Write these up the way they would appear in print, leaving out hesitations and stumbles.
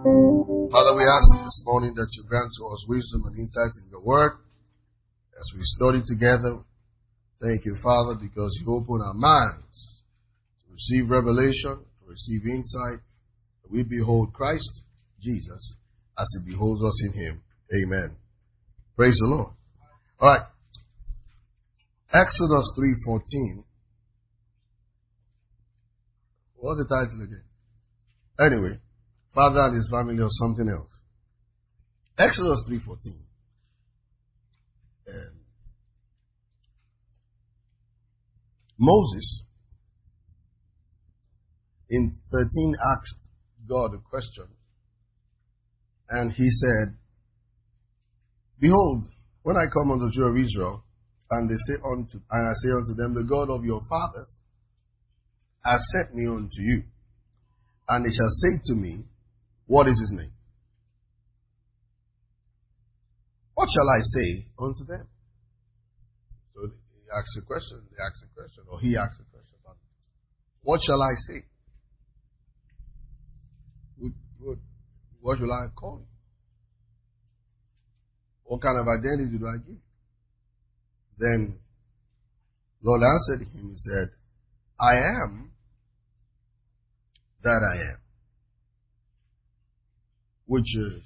Father, we ask this morning that you grant to us wisdom and insight in your word as we study together. Thank you, Father, because you open our minds to receive revelation, to receive insight. That we behold Christ Jesus as he beholds us in him. Amen. Praise the Lord. All right. Exodus 3:14. What's the title again? Anyway, Father and his family or something else. Exodus 3:14. Moses in 13 asked God a question, and he said, "Behold, when I come unto the children of Israel, and I say unto them, the God of your fathers has sent me unto you, and they shall say to me, what is his name? What shall I say unto them?" So he asks a question, or he asks a question. What shall I say? What shall I call you? What kind of identity do I give? Then Lord answered him and said, I am that I am. Which is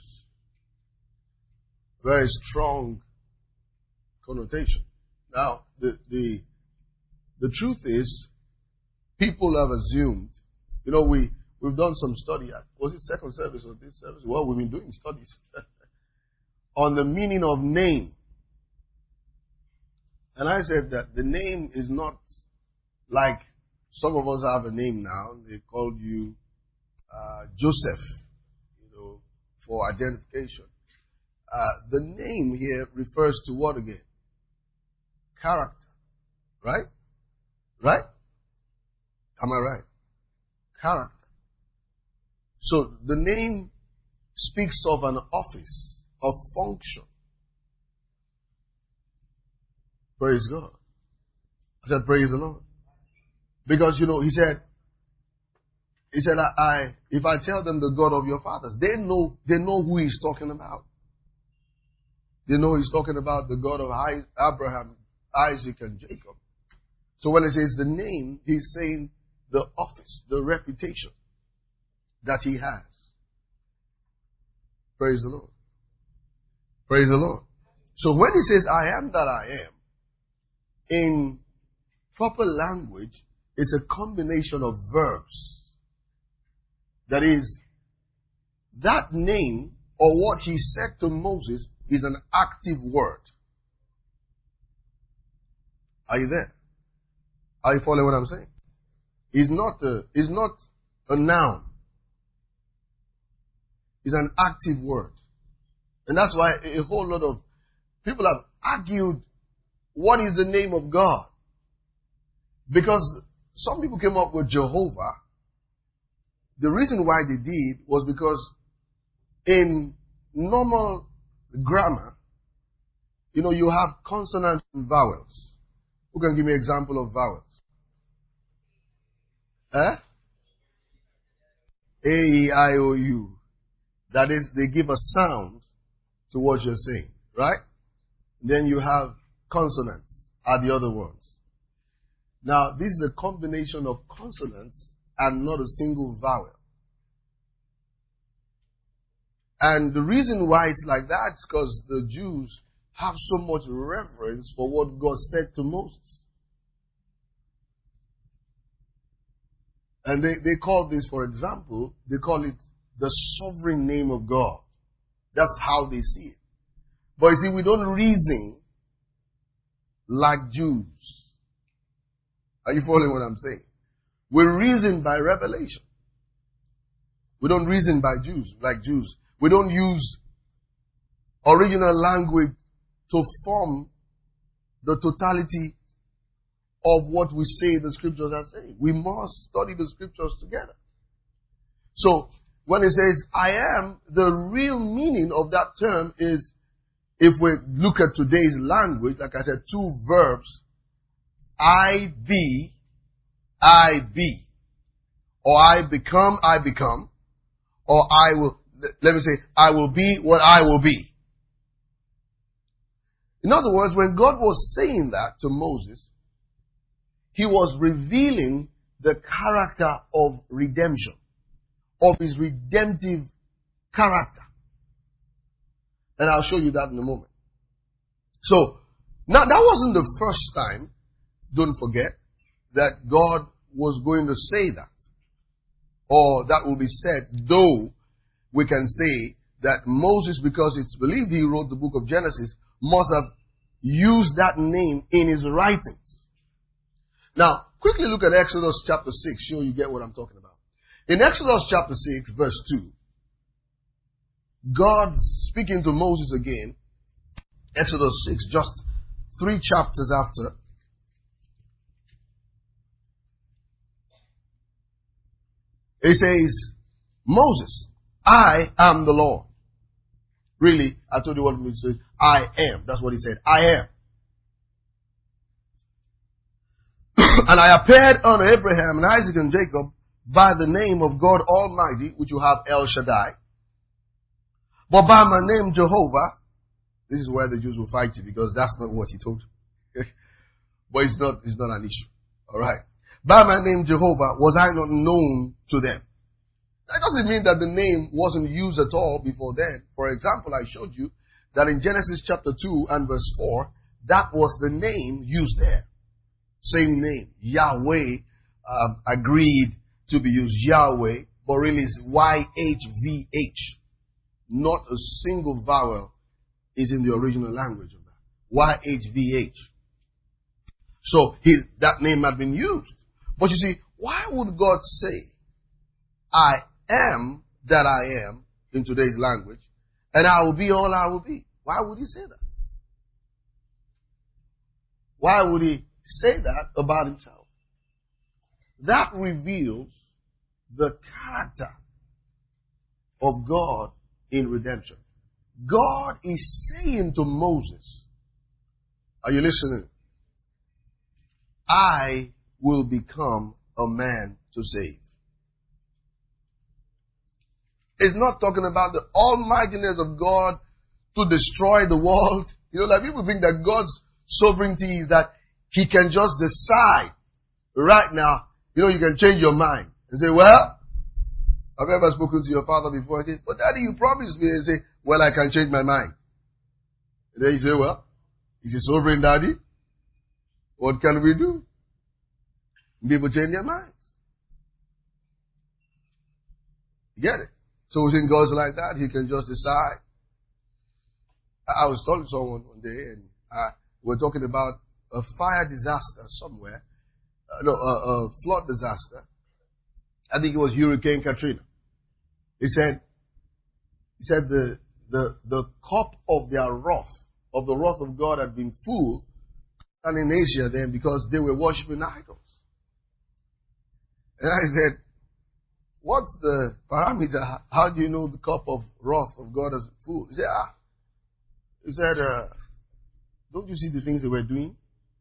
very strong connotation. Now, the truth is, people have assumed, we've done some study at, was it second service or this service? Well, we've been doing studies on the meaning of name. And I said that the name is not like some of us have a name now. They called you Joseph, for identification. The name here refers to what again? Character. Right? Right? Am I right? Character. So the name speaks of an office, of function. Praise God. I said, praise the Lord. Because, he said, if I tell them the God of your fathers, they know who he's talking about. They know he's talking about the God of Abraham, Isaac, and Jacob. So when he says the name, he's saying the office, the reputation that he has. Praise the Lord. Praise the Lord. So when he says, I am that I am, in proper language, it's a combination of verbs. That is, that name, or what he said to Moses, is an active word. Are you there? Are you following what I'm saying? It's not a noun. It's an active word. And that's why a whole lot of people have argued, what is the name of God? Because some people came up with Jehovah. The reason why they did was because in normal grammar, you have consonants and vowels. Who can give me an example of vowels? A, E, I, O, U. That is, they give a sound to what you're saying, right? Then you have consonants are the other ones. Now, this is a combination of consonants and not a single vowel. And the reason why it's like that is because the Jews have so much reverence for what God said to Moses. And they call this, for example, they call it the sovereign name of God. That's how they see it. But you see, we don't reason like Jews. Are you following what I'm saying? We reason by revelation. We don't reason by Jews, like Jews. We don't use original language to form the totality of what we say the scriptures are saying. We must study the scriptures together. So, when it says, I am, the real meaning of that term is, if we look at today's language, like I said, two verbs, I be, or I become, or I will. let me say, I will be what I will be. In other words, when God was saying that to Moses, he was revealing the character of redemption, of his redemptive character. And I'll show you that in a moment. So, now that wasn't the first time, don't forget, that God was going to say that. Or that will be said, though we can say that Moses, because it's believed he wrote the book of Genesis, must have used that name in his writings. Now, quickly look at Exodus chapter 6, sure you get what I'm talking about. In Exodus chapter 6, verse 2, God speaking to Moses again, Exodus 6, just 3 chapters after, he says, Moses, I am the Lord. Really, I told you what it says. I am. That's what he said. I am. And I appeared unto Abraham and Isaac and Jacob by the name of God Almighty, which you have El Shaddai. But by my name Jehovah, this is where the Jews will fight you because that's not what he told you. But it's not an issue. Alright. By my name Jehovah was I not known to them. That doesn't mean that the name wasn't used at all before then. For example, I showed you that in Genesis chapter 2 and verse 4, that was the name used there. Same name. Yahweh agreed to be used. Yahweh, but really it's YHVH. Not a single vowel is in the original language of that. YHVH. So that name had been used. But you see, why would God say, I am that I am in today's language, and I will be all I will be? Why would he say that? Why would he say that about himself? That reveals the character of God in redemption. God is saying to Moses, are you listening? I will become a man to save. It's not talking about the almightiness of God to destroy the world. You know, like people think that God's sovereignty is that he can just decide right now, you know, you can change your mind and say, well, have you ever spoken to your father before? He said, but daddy, you promised me. And say, well, I can change my mind. And then you say, well, he's a sovereign daddy. What can we do? People change their minds. You get it? So we think God's like that. He can just decide. I was talking to someone one day and we're talking about a fire disaster somewhere. A flood disaster. I think it was Hurricane Katrina. He said the cup of their wrath, of the wrath of God had been full, and in Asia then because they were worshiping idols. And I said, what's the parameter? How do you know the cup of wrath of God is full? He said, don't you see the things they were doing?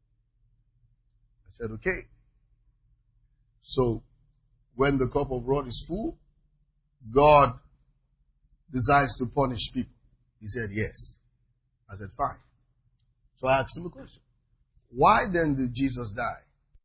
I said, okay. So, when the cup of wrath is full, God decides to punish people. He said, yes. I said, fine. So I asked him a question. Why then did Jesus die?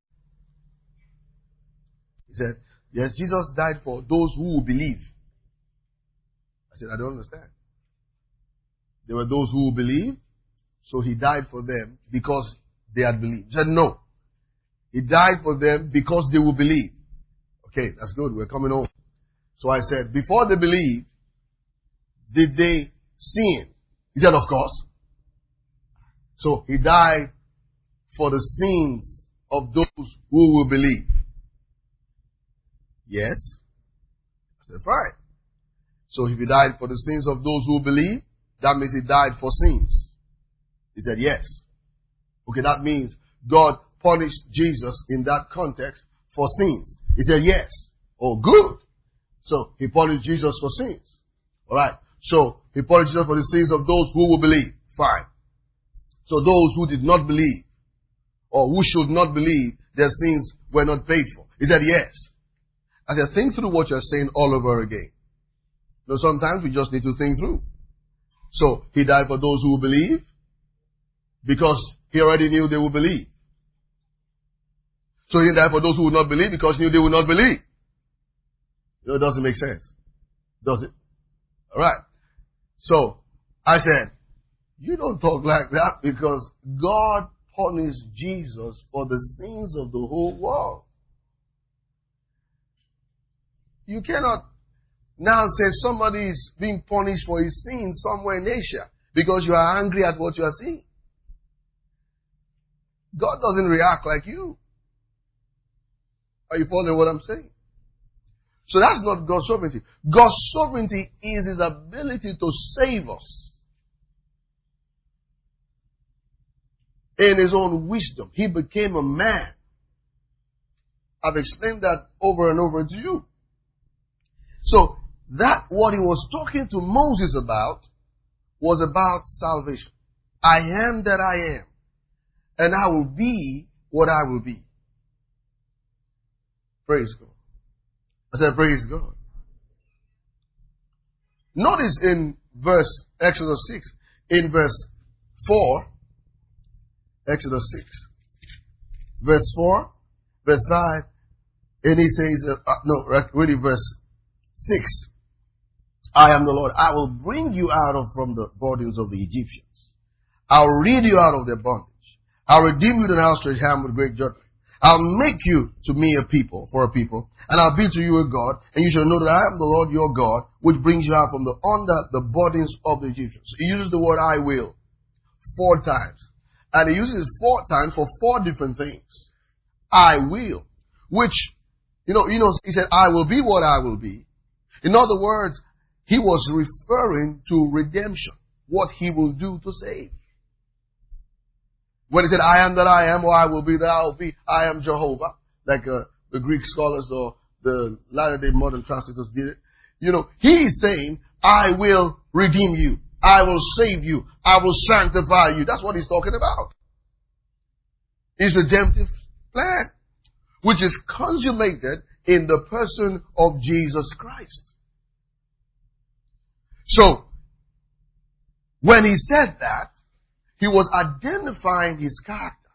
He said, yes, Jesus died for those who will believe. I said, I don't understand. There were those who will believe, so he died for them because they had believed. He said, no. He died for them because they will believe. Okay, that's good. We're coming home. So I said, before they believed, did they sin? He said, of course. So he died for the sins of those who will believe. Yes. I said, fine. So if he died for the sins of those who believe, that means he died for sins. He said, yes. Okay, that means God punished Jesus in that context for sins. He said, yes. Oh, good. So he punished Jesus for sins. Alright. So he punished Jesus for the sins of those who will believe. Fine. So those who did not believe, or who should not believe, their sins were not paid for. He said, yes. I said, think through what you're saying all over again. No, sometimes we just need to think through. So, he died for those who will believe because he already knew they would believe. So he died for those who would not believe because he knew they would not believe. It doesn't make sense. Does it? Alright. So, I said, you don't talk like that because God punished Jesus for the sins of the whole world. You cannot now say somebody is being punished for his sins somewhere in Asia because you are angry at what you are seeing. God doesn't react like you. Are you following what I'm saying? So that's not God's sovereignty. God's sovereignty is his ability to save us. In his own wisdom, he became a man. I've explained that over and over to you. So, that what he was talking to Moses about was about salvation. I am that I am. And I will be what I will be. Praise God. I said, praise God. Notice in Exodus 6, in verse 4, Exodus 6, verse 4, verse 5, and he says, really verse 6, I am the Lord. I will bring you out from the burdens of the Egyptians. I'll rid you out of their bondage. I'll redeem you with an outstretched hand with great judgment. I'll make you to me a people, for a people, and I'll be to you a God, and you shall know that I am the Lord your God, which brings you out from under the burdens of the Egyptians. He uses the word I will 4 times. And he uses it 4 times for 4 different things. I will. Which, he said, I will be what I will be. In other words, he was referring to redemption. What he will do to save. When he said, I am that I am, or I will be that I will be, I am Jehovah, like the Greek scholars or the latter-day modern translators did it. He is saying, I will redeem you. I will save you. I will sanctify you. That's what he's talking about. His redemptive plan, which is consummated in the person of Jesus Christ. So, when he said that, he was identifying his character.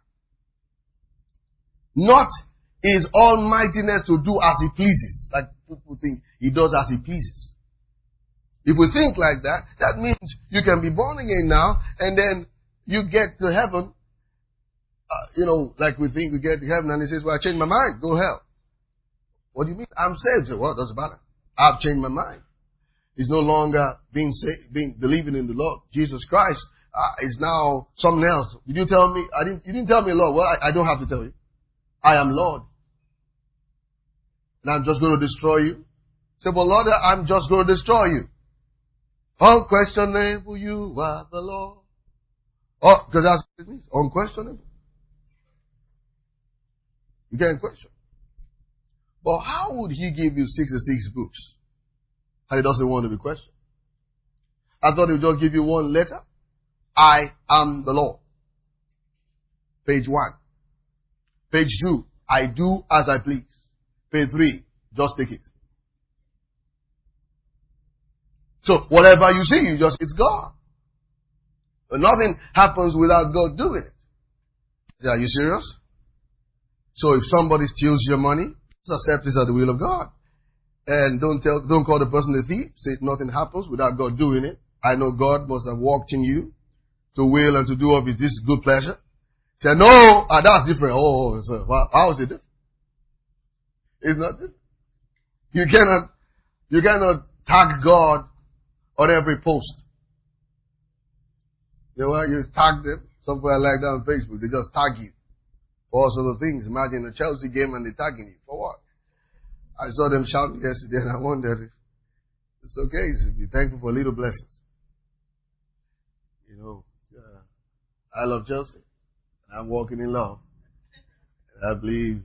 Not his almightiness to do as he pleases. Like people think he does as he pleases. If we think like that, that means you can be born again now, and then you get to heaven, like we think we get to heaven, and he says, well, I changed my mind, go to hell. What do you mean? I'm saved. Well, it doesn't matter. I've changed my mind. He's no longer believing in the Lord. Jesus Christ is now something else. Did you tell me? You didn't tell me, Lord. Well, I don't have to tell you. I am Lord. And I'm just going to destroy you. Say, well, Lord, I'm just going to destroy you. Unquestionable, you are the Lord. Oh, because that's what it means. Unquestionable. You can't question. But how would he give you 66 books? And he doesn't want to be questioned. I thought he would just give you 1 letter. I am the Lord. Page 1. Page 2. I do as I please. Page 3. Just take it. So whatever you see, it's God. But nothing happens without God doing it. Are you serious? So if somebody steals your money, just accept this as the will of God. And don't call the person a thief. Say nothing happens without God doing it. I know God must have walked in you to will and to do of this good pleasure. Say, no, that's different. So how is it different? It's not different. You cannot tag God on every post. You tag them. Somebody like that on Facebook, they just tag you for all sorts of things. Imagine a Chelsea game and they're tagging you. For what? I saw them shouting yesterday and I wondered if it's okay to be thankful for little blessings. I love Chelsea. I'm walking in love. I believe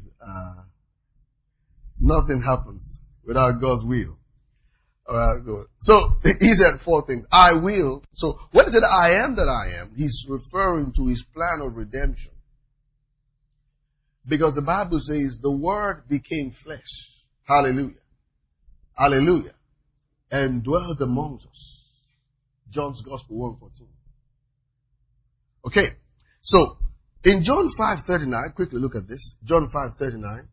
nothing happens without God's will. Alright, good. So, he said 4 things. I will. So, when he said I am that I am, he's referring to his plan of redemption. Because the Bible says the Word became flesh. Hallelujah. Hallelujah. and dwelt amongst us. John's Gospel 1:14. Okay, so in John 5:39, quickly look at this. John 5:39.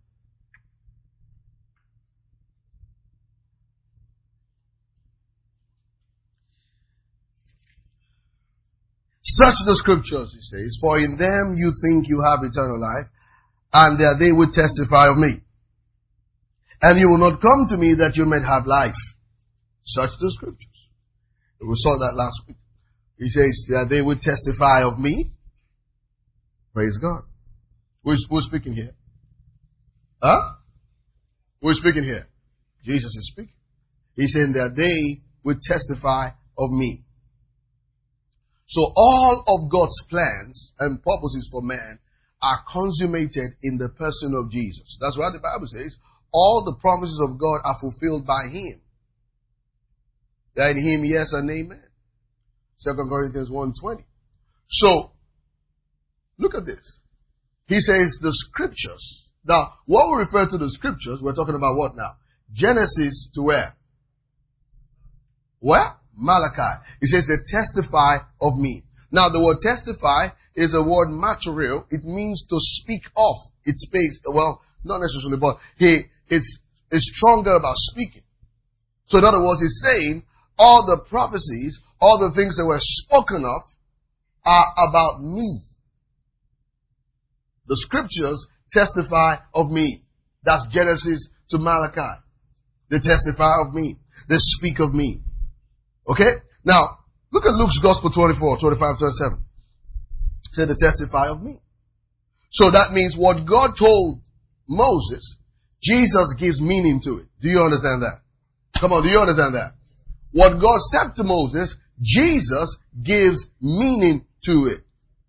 Search the scriptures, he says, for in them you think you have eternal life, and that they will testify of me. And you will not come to me that you may have life. Search the scriptures. We saw that last week. He says that they will testify of me. Praise God. Who's speaking here? Huh? Who's speaking here? Jesus is speaking. He's saying that they will testify of me. So all of God's plans and purposes for man are consummated in the person of Jesus. That's why the Bible says all the promises of God are fulfilled by Him. That in Him, yes and amen. 2 Corinthians 1:20. So, look at this. He says the scriptures. Now, what we refer to the scriptures, we're talking about what now? Genesis to where? Where? Malachi. He says they testify of me. Now, the word testify is a word material. It means to speak of. It speaks, well, not necessarily, but it's stronger about speaking. So in other words, he's saying all the prophecies, all the things that were spoken of are about me. The scriptures testify of me. That's Genesis to Malachi. They testify of me. They speak of me. Okay? Now, look at Luke's Gospel 24, 25, 27. It said they testify of me. So that means what God told Moses, Jesus gives meaning to it. Do you understand that? Come on, do you understand that? What God said to Moses, Jesus gives meaning to it.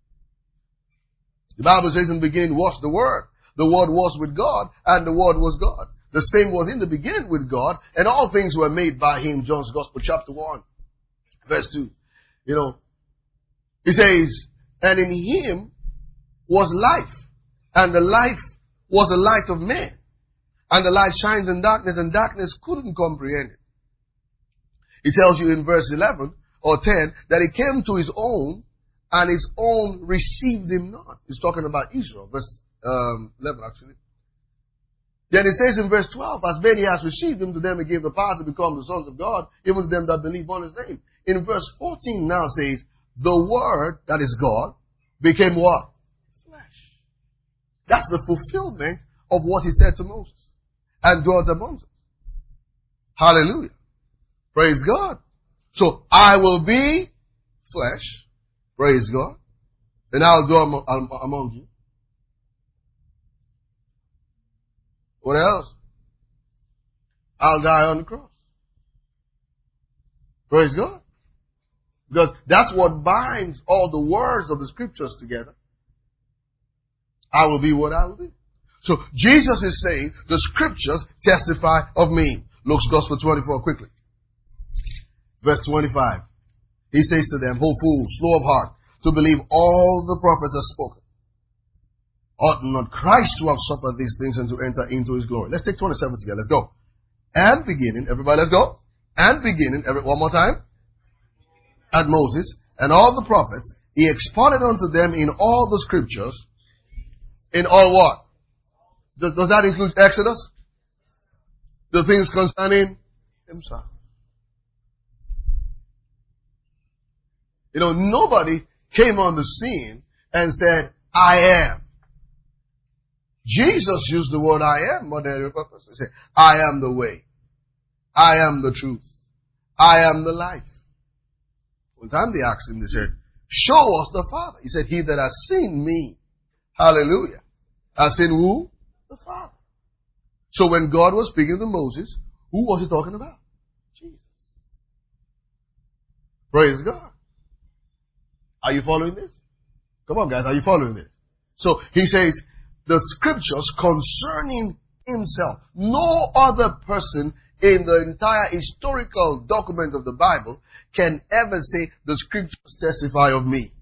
The Bible says in the beginning was the Word. The Word was with God, and the Word was God. The same was in the beginning with God, and all things were made by Him. John's Gospel chapter 1, verse 2. You know, He says, and in Him was life, and the life was the light of men. And the light shines in darkness, and darkness couldn't comprehend it. He tells you in verse 11 or 10 that He came to His own, and His own received Him not. He's talking about Israel, verse 11 actually. Then it says in verse 12, as many as received Him, to them He gave the power to become the sons of God, even to them that believe on His name. In verse 14 now says, the Word, that is God, became what? Flesh. That's the fulfillment of what He said to Moses and dwelt among us. Hallelujah. Praise God. So, I will be flesh. Praise God. And I will dwell among you. What else? I'll die on the cross. Praise God. Because that's what binds all the words of the scriptures together. I will be what I will be. So Jesus is saying the scriptures testify of me. Luke's Gospel 24 quickly. Verse 25. He says to them, O fools, slow of heart, to believe all the prophets have spoken. Ought not Christ to have suffered these things and to enter into His glory? Let's take 27 together. Let's go. And beginning, everybody, let's go. And beginning, one more time. At Moses and all the prophets, He expounded unto them in all the scriptures. In all what? Does that include Exodus? The things concerning Himself. You know, nobody came on the scene and said, I am. Jesus used the word I am more than any purpose. He said, I am the way. I am the truth. I am the life. One time they asked Him, they said, show us the Father. He said, he that has seen me, hallelujah, has seen who? The Father. So when God was speaking to Moses, who was He talking about? Jesus. Praise God. Are you following this? Come on, guys. Are you following this? So He says the scriptures concerning Himself. No other person in the entire historical document of the Bible can ever say the scriptures testify of me.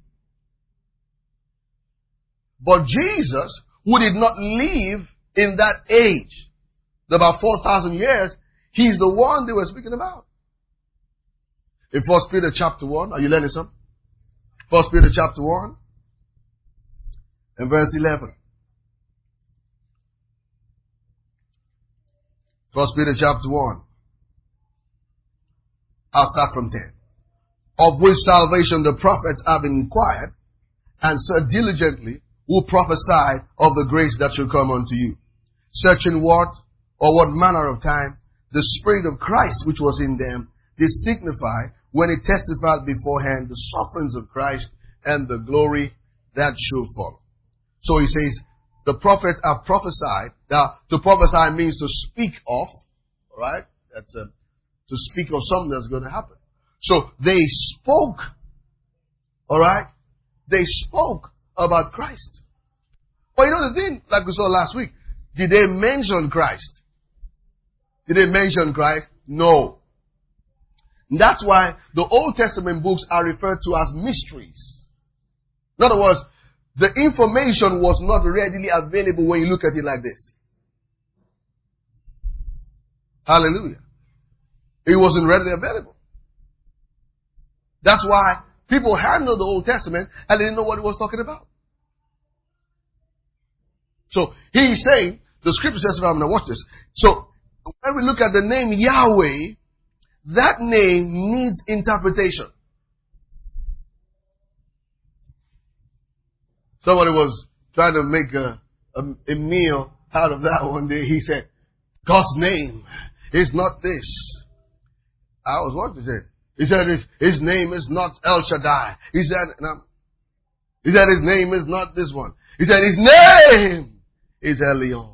But Jesus, who did not live in that age, about 4,000 years, He's the one they were speaking about. In 1 Peter chapter 1, are you learning something? 1 Peter chapter 1 and verse 11. 1 Peter chapter 1. I'll start from 10. Of which salvation the prophets have inquired, and sought diligently, who prophesied of the grace that shall come unto you. Searching what, or what manner of time, the Spirit of Christ which was in them, did signify, when it testified beforehand the sufferings of Christ and the glory that should follow. So he says, the prophets have prophesied. Now, to prophesy means to speak of, alright? That's to speak of something that's going to happen. So they spoke, alright? They spoke about Christ. But you know the thing, like we saw last week, did they mention Christ? Did they mention Christ? No. That's why the Old Testament books are referred to as mysteries. In other words, the information was not readily available when you look at it like this. Hallelujah. It wasn't readily available. That's why people handled the Old Testament and they didn't know what it was talking about. So he's saying, the scripture says, I'm going to watch this. So when we look at the name Yahweh, that name needs interpretation. Somebody was trying to make a meal out of that one day. He said, God's name is not this. I was what to say. He said his name is not El Shaddai. He said his name is not this one. He said his name is Elyon.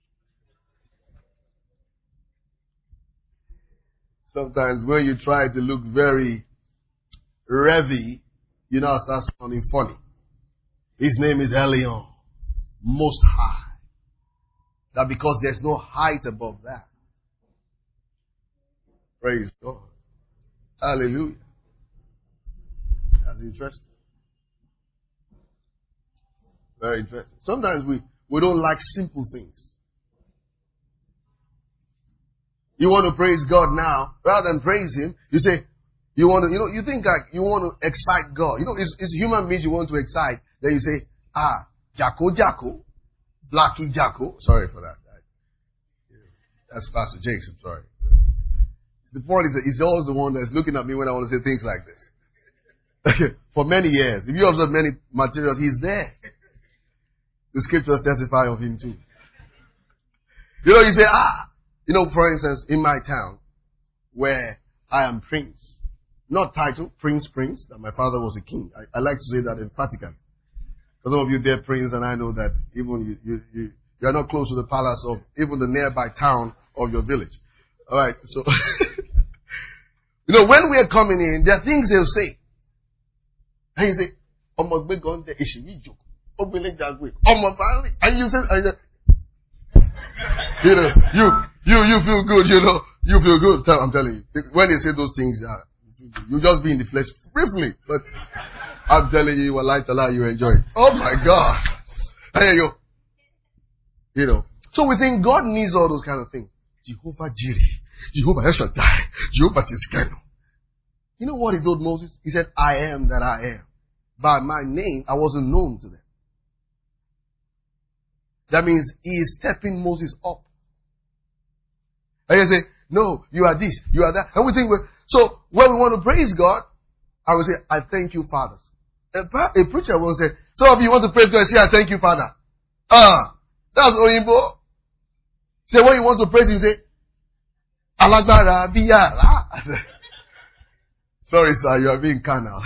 Sometimes when you try to look very revy, you know, start sounding funny. His name is Elyon, Most High. That because there's no height above that. Praise God. Hallelujah. That's interesting. Very interesting. Sometimes we don't like simple things. You want to praise God now, rather than praise Him, you say, you think like you want to excite God. You know, it's human beings you want to excite. Then you say, Jacko, Blackie Jacko. Sorry for that. That's Pastor Jakes, I'm sorry. The point is that he's always the one that's looking at me when I want to say things like this. For many years. If you observe many materials, he's there. The scriptures testify of him too. You know, you say, you know, for instance, in my town, where I am prince, not title, prince, that my father was a king. I like to say that emphatically. Because some of you there prince, and I know that even you are not close to the palace of even the nearby town of your village. Alright, so, you know, when we are coming in, there are things they'll say. And you say, and you say, you know, you feel good, you know, you feel good. I'm telling you. When they say those things, you just be in the flesh briefly, but I'm telling you, you enjoy it. Oh my gosh. There you go. You know. So we think God needs all those kind of things. Jehovah Jireh, Jehovah El Shaddai, Jehovah Tiskenu. You know what he told Moses? He said, I am that I am. By my name, I wasn't known to them. That means he is stepping Moses up. And you say, no, you are this, you are that. And we think, so when we want to praise God, I will say, I thank you, fathers. A preacher will say, some of you want to praise God and say, I thank you, Father. That's Oyinbo. Say, when you want to praise him, say, Alagbara Biyara. Sorry, sir, you are being carnal.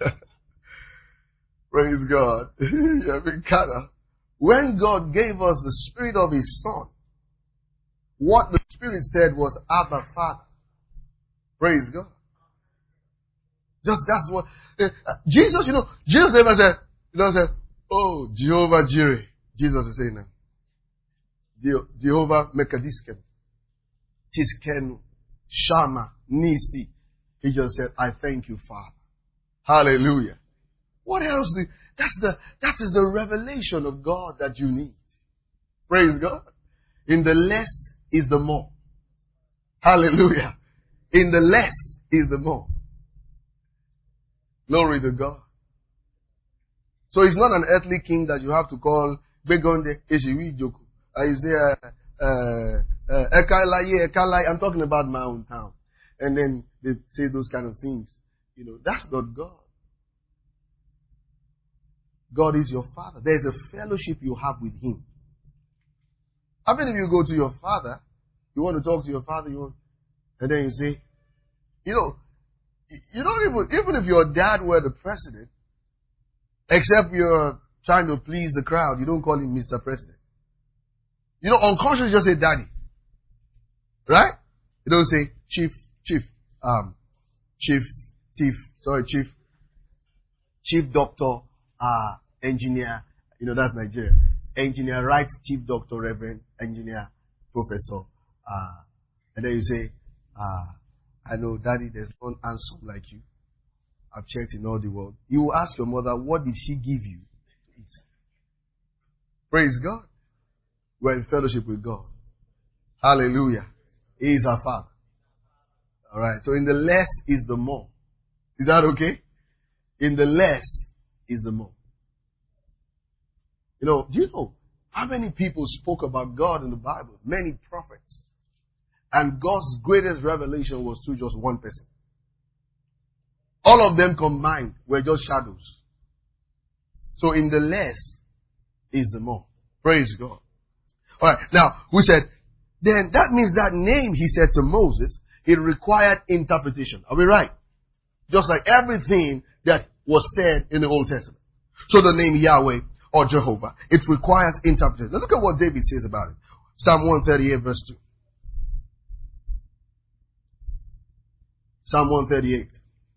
Praise God. You are being carnal. When God gave us the Spirit of His Son, what the Spirit said was, Abba, Father. Praise God. Just that's what Jesus, you know, Jesus never said, oh, Jehovah Jireh. Jesus is saying that. Jehovah Mekadisken, Tiskenu, Shama, Nisi. He just said, I thank you, Father. Hallelujah. What else? That is the revelation of God that you need. Praise God. In the less is the more. Hallelujah. In the less is the more. Glory to God. So it's not an earthly king that you have to call Begonde Eshiwi Joku. You say, Ekalaye, Ekalaye. I'm talking about my own town. And then they say those kind of things. You know, that's not God. God is your father. There's a fellowship you have with him. How many of you go to your father, you want to talk to your father, and then you say, you don't even if your dad were the president, except you're trying to please the crowd, you don't call him Mr. President. Unconsciously you just say daddy. Right? You don't say chief doctor, engineer, that's Nigeria. Engineer, right, chief doctor, reverend, engineer, professor. And then you say, I know, daddy, there's one handsome like you. I've checked in all the world. You will ask your mother, what did she give you to eat? Praise God. We're in fellowship with God. Hallelujah. He is our Father. Alright, so in the less is the more. Is that okay? In the less is the more. Do you know how many people spoke about God in the Bible? Many prophets. And God's greatest revelation was through just one person. All of them combined were just shadows. So in the less is the more. Praise God. Alright, now we said, then that means that name he said to Moses, it required interpretation. Are we right? Just like everything that was said in the Old Testament. So the name Yahweh or Jehovah, it requires interpretation. Now look at what David says about it. Psalm 138 verse 2. Psalm 138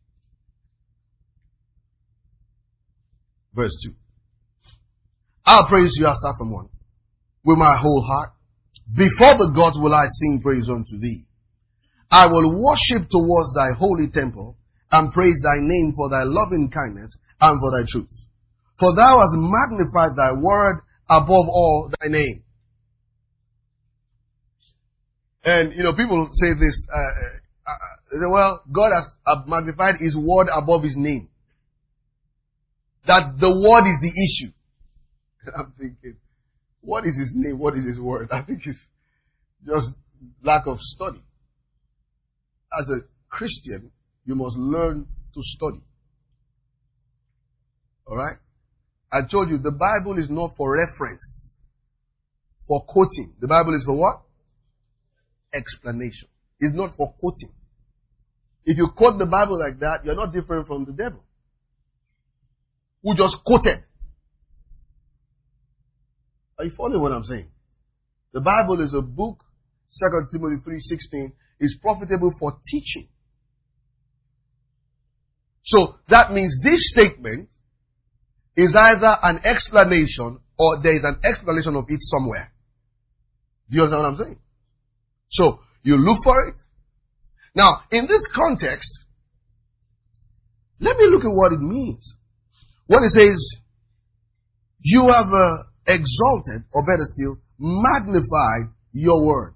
verse 2. I'll praise you, I'll start from 1. With my whole heart. Before the gods will I sing praise unto thee. I will worship towards thy holy temple and praise thy name for thy loving kindness and for thy truth. For thou hast magnified thy word above all thy name. And, people say this, they say, well, God has magnified his word above his name. That the word is the issue. And I'm thinking, what is his name? What is his word? I think it's just lack of study. As a Christian, you must learn to study. Alright? I told you, the Bible is not for reference, for quoting. The Bible is for what? Explanation. It's not for quoting. If you quote the Bible like that, you're not different from the devil, who just quoted. Are you following what I'm saying? The Bible is a book, 2 Timothy 3:16, is profitable for teaching. So that means this statement is either an explanation or there is an explanation of it somewhere. Do you understand what I'm saying? So you look for it. Now, in this context, let me look at what it means. When it says, you have exalted, or better still, magnified your word.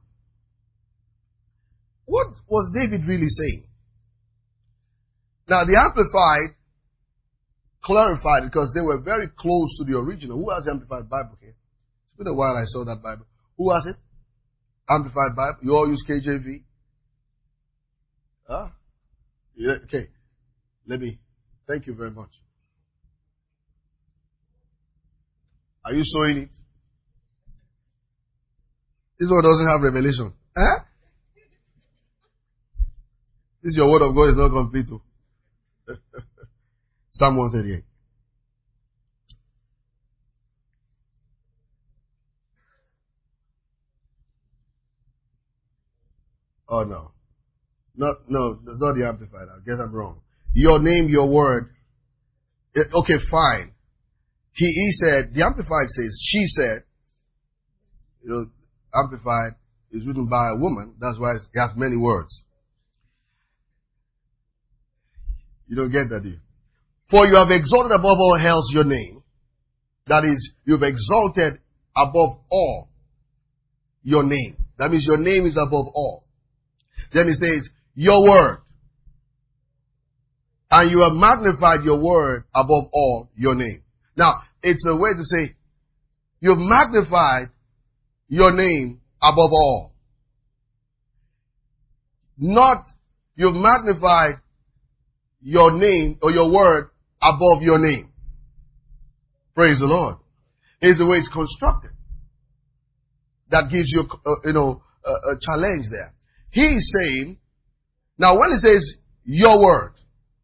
What was David really saying? Now, the Amplified clarified because they were very close to the original. Who has the Amplified Bible here? It's been a while I saw that Bible. Who has it? Amplified Bible. You all use KJV? Huh? Yeah, okay. Thank you very much. Are you showing it? This one doesn't have revelation. Huh? This your word of God is not complete. Psalm 138. Oh no. No, that's not the Amplified. I guess I'm wrong. Your name, your word. Okay, fine. He said, the Amplified says, she said, Amplified is written by a woman. That's why it has many words. You don't get that, do you? For you have exalted above all else your name. That is, you've exalted above all your name. That means your name is above all. Then he says, your word. And you have magnified your word above all your name. Now, it's a way to say, you've magnified your name above all. Not, you've magnified your name or your word above your name. Praise the Lord. Is the way it's constructed. That gives you, a challenge there. He's saying, now when he says your word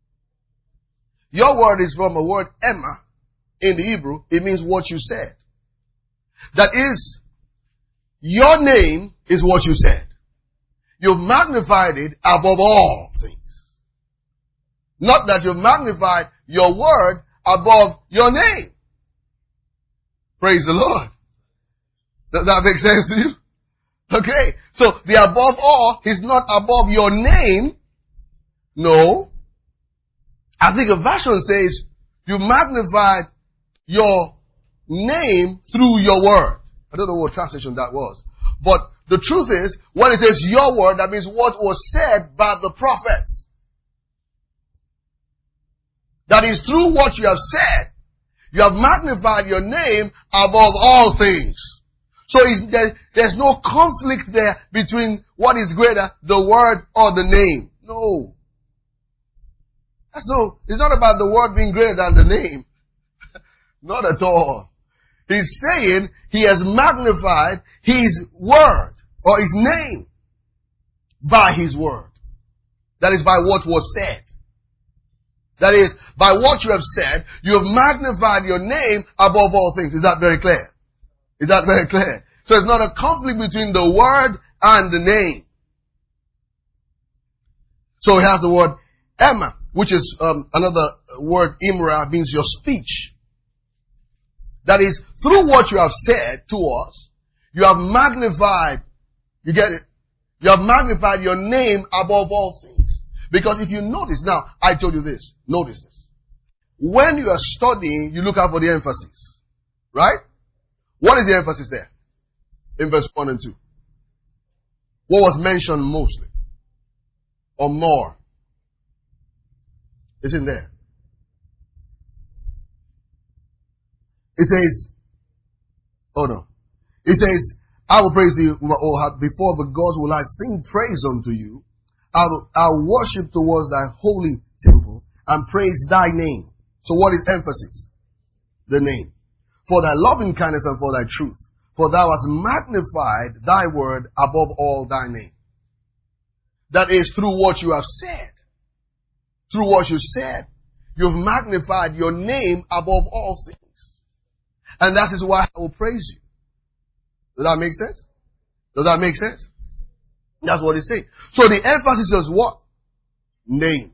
is from a word Emma in the Hebrew. It means what you said. That is, your name is what you said. You've magnified it above all things. Not that you've magnified your word above your name. Praise the Lord. Does that make sense to you? Okay. So the above all is not above your name. No. I think a version says you magnified your name through your word. I don't know what translation that was. But the truth is, when it says your word, that means what was said by the prophets. That is through what you have said, you have magnified your name above all things. So there's no conflict there between what is greater, the word or the name. No. It's not about the word being greater than the name. Not at all. He's saying he has magnified his word or his name by his word. That is by what was said. That is, by what you have said, you have magnified your name above all things. Is that very clear? Is that very clear? So it's not a conflict between the word and the name. So he has the word Emma, which is another word, Imra, means your speech. That is, through what you have said to us, you have magnified, you get it? You have magnified your name above all things. Because if you notice, now, I told you this, notice this. When you are studying, you look out for the emphasis. Right? What is the emphasis there? In verse 1 and 2. What was mentioned mostly? Or more? It's in there. It says, oh no. It says, I will praise thee, before the gods will I sing praise unto you. I'll worship towards thy holy temple and praise thy name. So what is emphasis? The name. For thy loving kindness and for thy truth. For thou hast magnified thy word above all thy name. That is through what you have said. Through what you said, you've magnified your name above all things. And that is why I will praise you. Does that make sense? Does that make sense? That's what it's saying. So the emphasis is what? Name.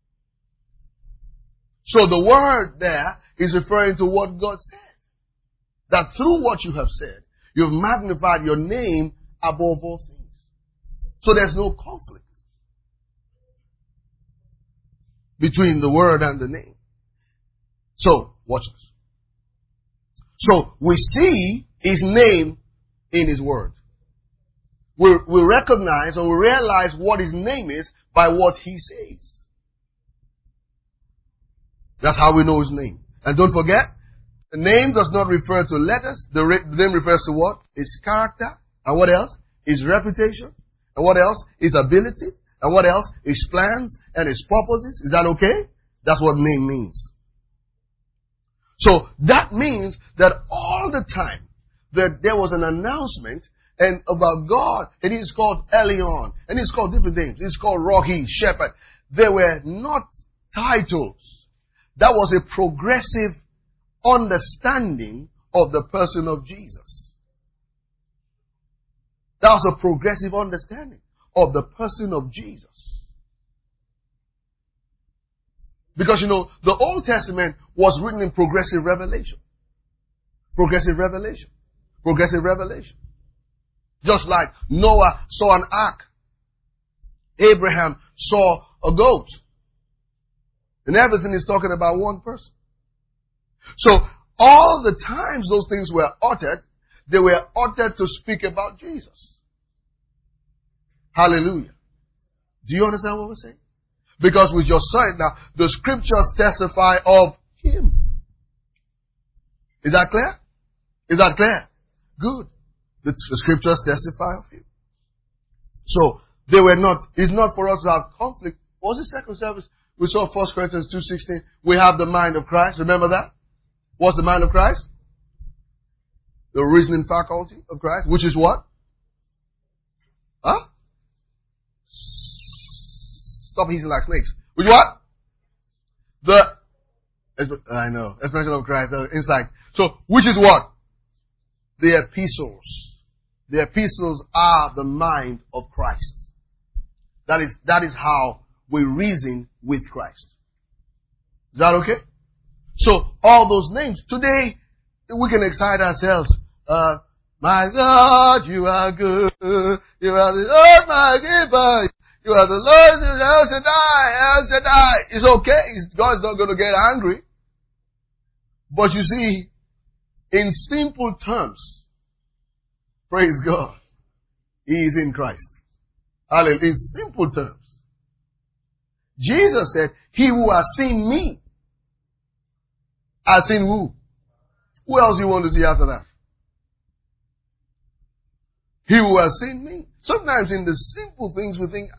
So the word there is referring to what God said. That through what you have said, you've magnified your name above all things. So there's no conflict between the word and the name. So, watch this. So, we see his name in his word. We recognize or we realize what his name is by what he says. That's how we know his name. And don't forget, the name does not refer to letters. The name refers to what? His character. And what else? His reputation. And what else? His ability. And what else? His plans and his purposes. Is that okay? That's what name means. So that means that all the time that there was an announcement and about God, and he's called Elion, and he's called different names. He's called Rohi, Shepherd. They were not titles. That was a progressive understanding of the person of Jesus. That was a progressive understanding of the person of Jesus. Because the Old Testament was written in progressive revelation. Progressive revelation. Progressive revelation. Just like Noah saw an ark. Abraham saw a goat. And everything is talking about one person. So, all the times those things were uttered, they were uttered to speak about Jesus. Hallelujah. Do you understand what we're saying? Because with your sight now, the scriptures testify of him. Is that clear? Is that clear? Good. The scriptures testify of him. So, they were not, it's not for us to have conflict. What was the second service? We saw 1 Corinthians 2:16. We have the mind of Christ. Remember that? What's the mind of Christ? The reasoning faculty of Christ, which is what? Huh? Stop eating like snakes. Which what? I know. Expression of Christ, insight. So, which is what? The epistles. The epistles are the mind of Christ. That is how we reason with Christ. Is that okay? So, all those names. Today, we can excite ourselves. My God, you are good. You are the Lord, my giver. You are the Lord, El Shaddai, El Shaddai. It's okay. God's not going to get angry. But you see, in simple terms, praise God, He is in Christ. Hallelujah. In simple terms. Jesus said, he who has seen me has seen who? Who else do you want to see after that? He who has seen me. Sometimes in the simple things we think,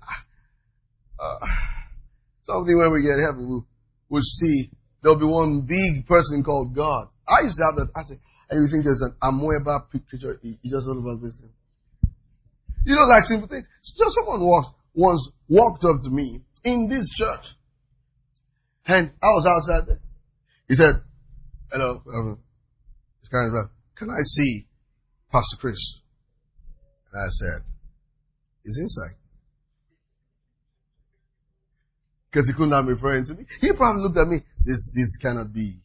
something when we get heaven, we'll see there'll be one big person called God. I used to have that. I say, and you think there's an Amoeba picture. You just all about this thing. You know, like simple things. So someone once walked up to me in this church, and I was outside there. He said, "Hello, this kind of, can I see Pastor Chris?" And I said, "He's inside." Because he couldn't have been referring to me. He probably looked at me. This cannot be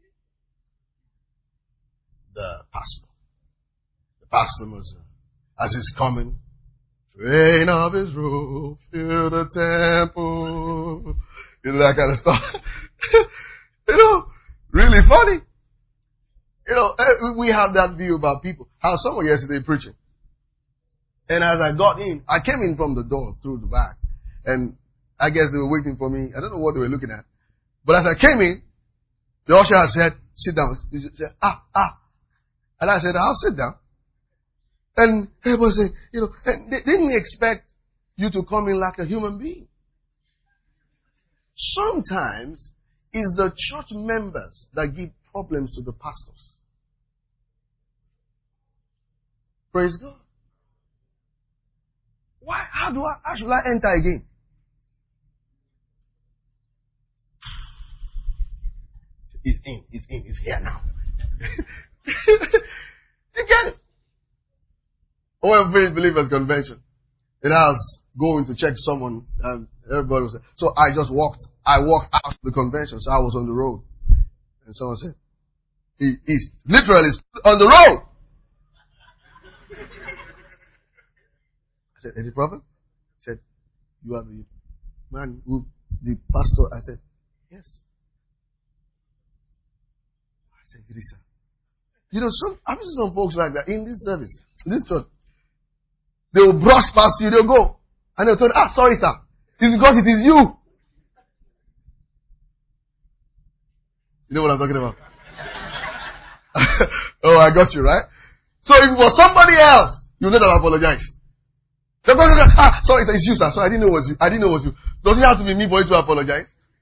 the pastor. The pastor must, as he's coming, train of his robe, fill the temple. You know, that kind of stuff. You know, really funny. You know, we have that view about people. How someone yesterday preaching. And as I got in, I came in from the door through the back. And I guess they were waiting for me. I don't know what they were looking at. But as I came in, the usher had said, "Sit down." He said, And I said, "I'll sit down." And everybody said, you know, didn't we expect you to come in like a human being? Sometimes it's the church members that give problems to the pastors. Praise God. Why? How should I enter again? It's here now. You get it? When Believers Convention, and I was going to check someone, and everybody was there. So I walked out of the convention, so I was on the road. And someone said, he's literally on the road. I said, "Any problem?" He said, "You are the man who, the pastor." I said, "Yes." I said, "Really, sir?" You know, I've seen some folks like that in this service, in this church. They will brush past you, they'll go. And they'll tell you, "Sorry, sir. It's because it is you." You know what I'm talking about? Oh, I got you, right? So if it was somebody else, you would not have apologized. "Sorry, sir, it's you, sir. Sorry, I didn't know it was you. I didn't know it was you." Does it have to be me for you to apologize?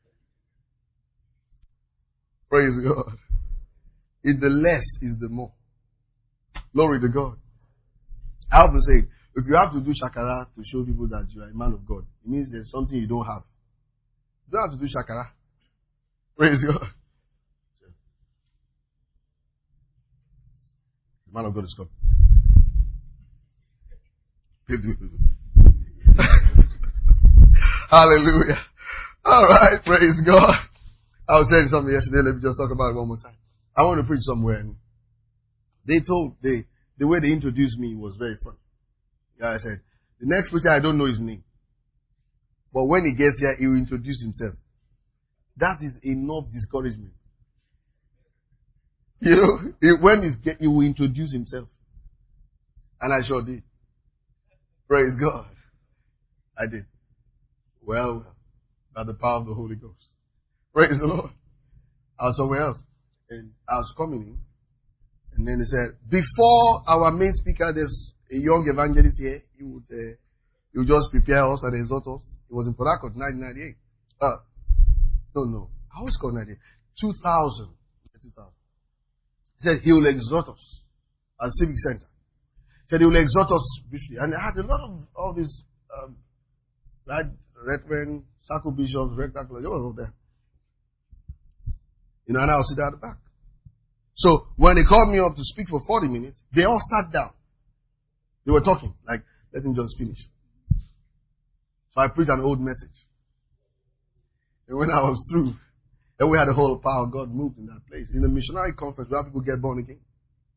Praise God. If the less is the more. Glory to God. I have to say, if you have to do shakara to show people that you are a man of God, it means there's something you don't have. You don't have to do shakara. Praise God. The man of God is coming. Hallelujah. All right. Praise God. I was saying something yesterday. Let me just talk about it one more time. I want to preach somewhere. And the way they introduced me was very funny. Yeah, I said, the next preacher, I don't know his name. But when he gets here, he will introduce himself. That is enough discouragement. You know, when he will introduce himself. And I sure did. Praise God. I did. Well, by the power of the Holy Ghost. Praise the Lord. I was somewhere else, and I was coming in, and then they said, before our main speaker, there's a young evangelist here. He would just prepare us and exhort us. It was in Port Harcourt, 1998. No. I always call 98. 2000. He said he will exhort us at Civic Center. He said he will exhort us briefly. And I had a lot of all these Reverend, Circle Bishops, Rectangular, they were all there. And I was sitting at the back. So when they called me up to speak for 40 minutes, they all sat down. They were talking, like, let him just finish. So I preached an old message. And when I was through, then we had the whole power of God moved in that place. In the missionary conference, where people get born again.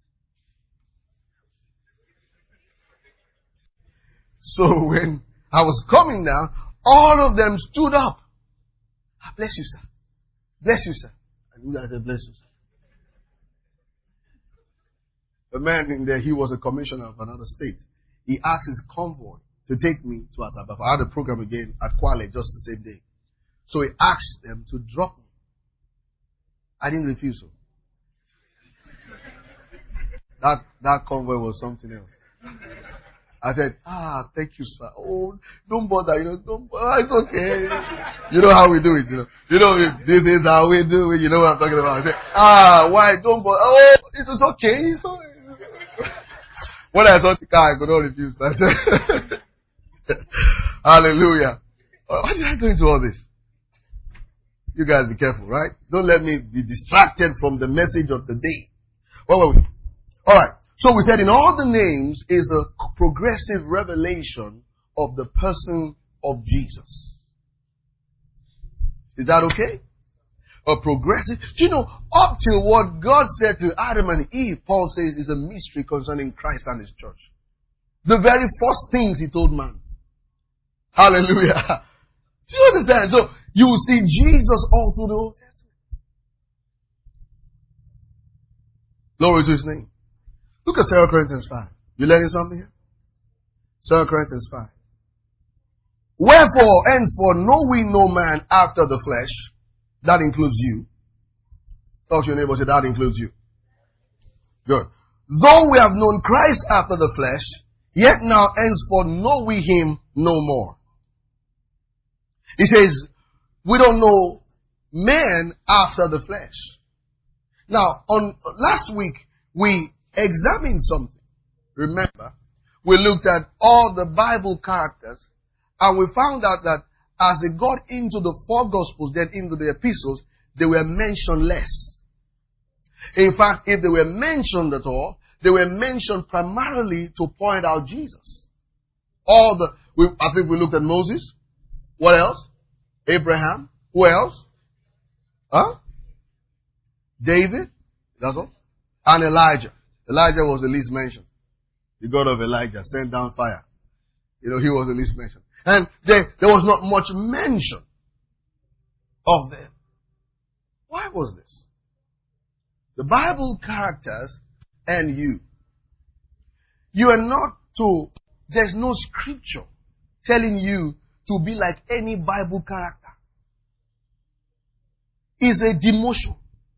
So when I was coming down, all of them stood up. Bless you, sir. Bless you, sir. And I said, bless you, sir. The man in there, he was a commissioner of another state. He asked his convoy to take me to Asaba. I had a program again at Kwale just the same day. So he asked them to drop me. I didn't refuse. So that convoy was something else. I said, thank you, sir. Oh, don't bother, don't bother. It's okay. You know how we do it, if this is how we do it, you know what I'm talking about. I said, why, don't bother. Oh, it's okay. It's okay. When I saw the car, I could not refuse. I said, hallelujah. Why did I go into all this? You guys be careful, right? Don't let me be distracted from the message of the day. Where were we? Alright. So we said in all the names is a progressive revelation of the person of Jesus. Is that okay? A progressive. Do you know, up till what God said to Adam and Eve, Paul says is a mystery concerning Christ and His church. The very first things He told man. Hallelujah. Do you understand? So you will see Jesus all through the Old Testament. Glory to His name. Look at 2 Corinthians 5. You learning something here? 2 Corinthians 5. Wherefore, henceforth, know we no man after the flesh. That includes you. Talk to your neighbor, say that includes you. Good. Though we have known Christ after the flesh, yet now henceforth know we Him no more. He says, we don't know man after the flesh. Now, on last week, we examined something. Remember, we looked at all the Bible characters, and we found out that as they got into the four Gospels, then into the epistles, they were mentioned less. In fact, if they were mentioned at all, they were mentioned primarily to point out Jesus. I think we looked at Moses. What else? Abraham. Who else? David. That's all. And Elijah. Elijah was the least mentioned. The God of Elijah sent down fire. He was the least mentioned. And there was not much mention of them. Why was this? The Bible characters and you. You are not to, there's no scripture telling you to be like any Bible character. It's a demotion.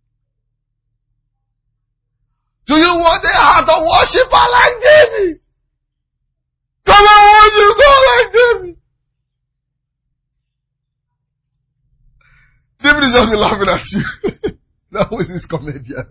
Do you want a heart of worshiper like David? Come on, won't you go like David? David is just laughing at you. That was his comedian.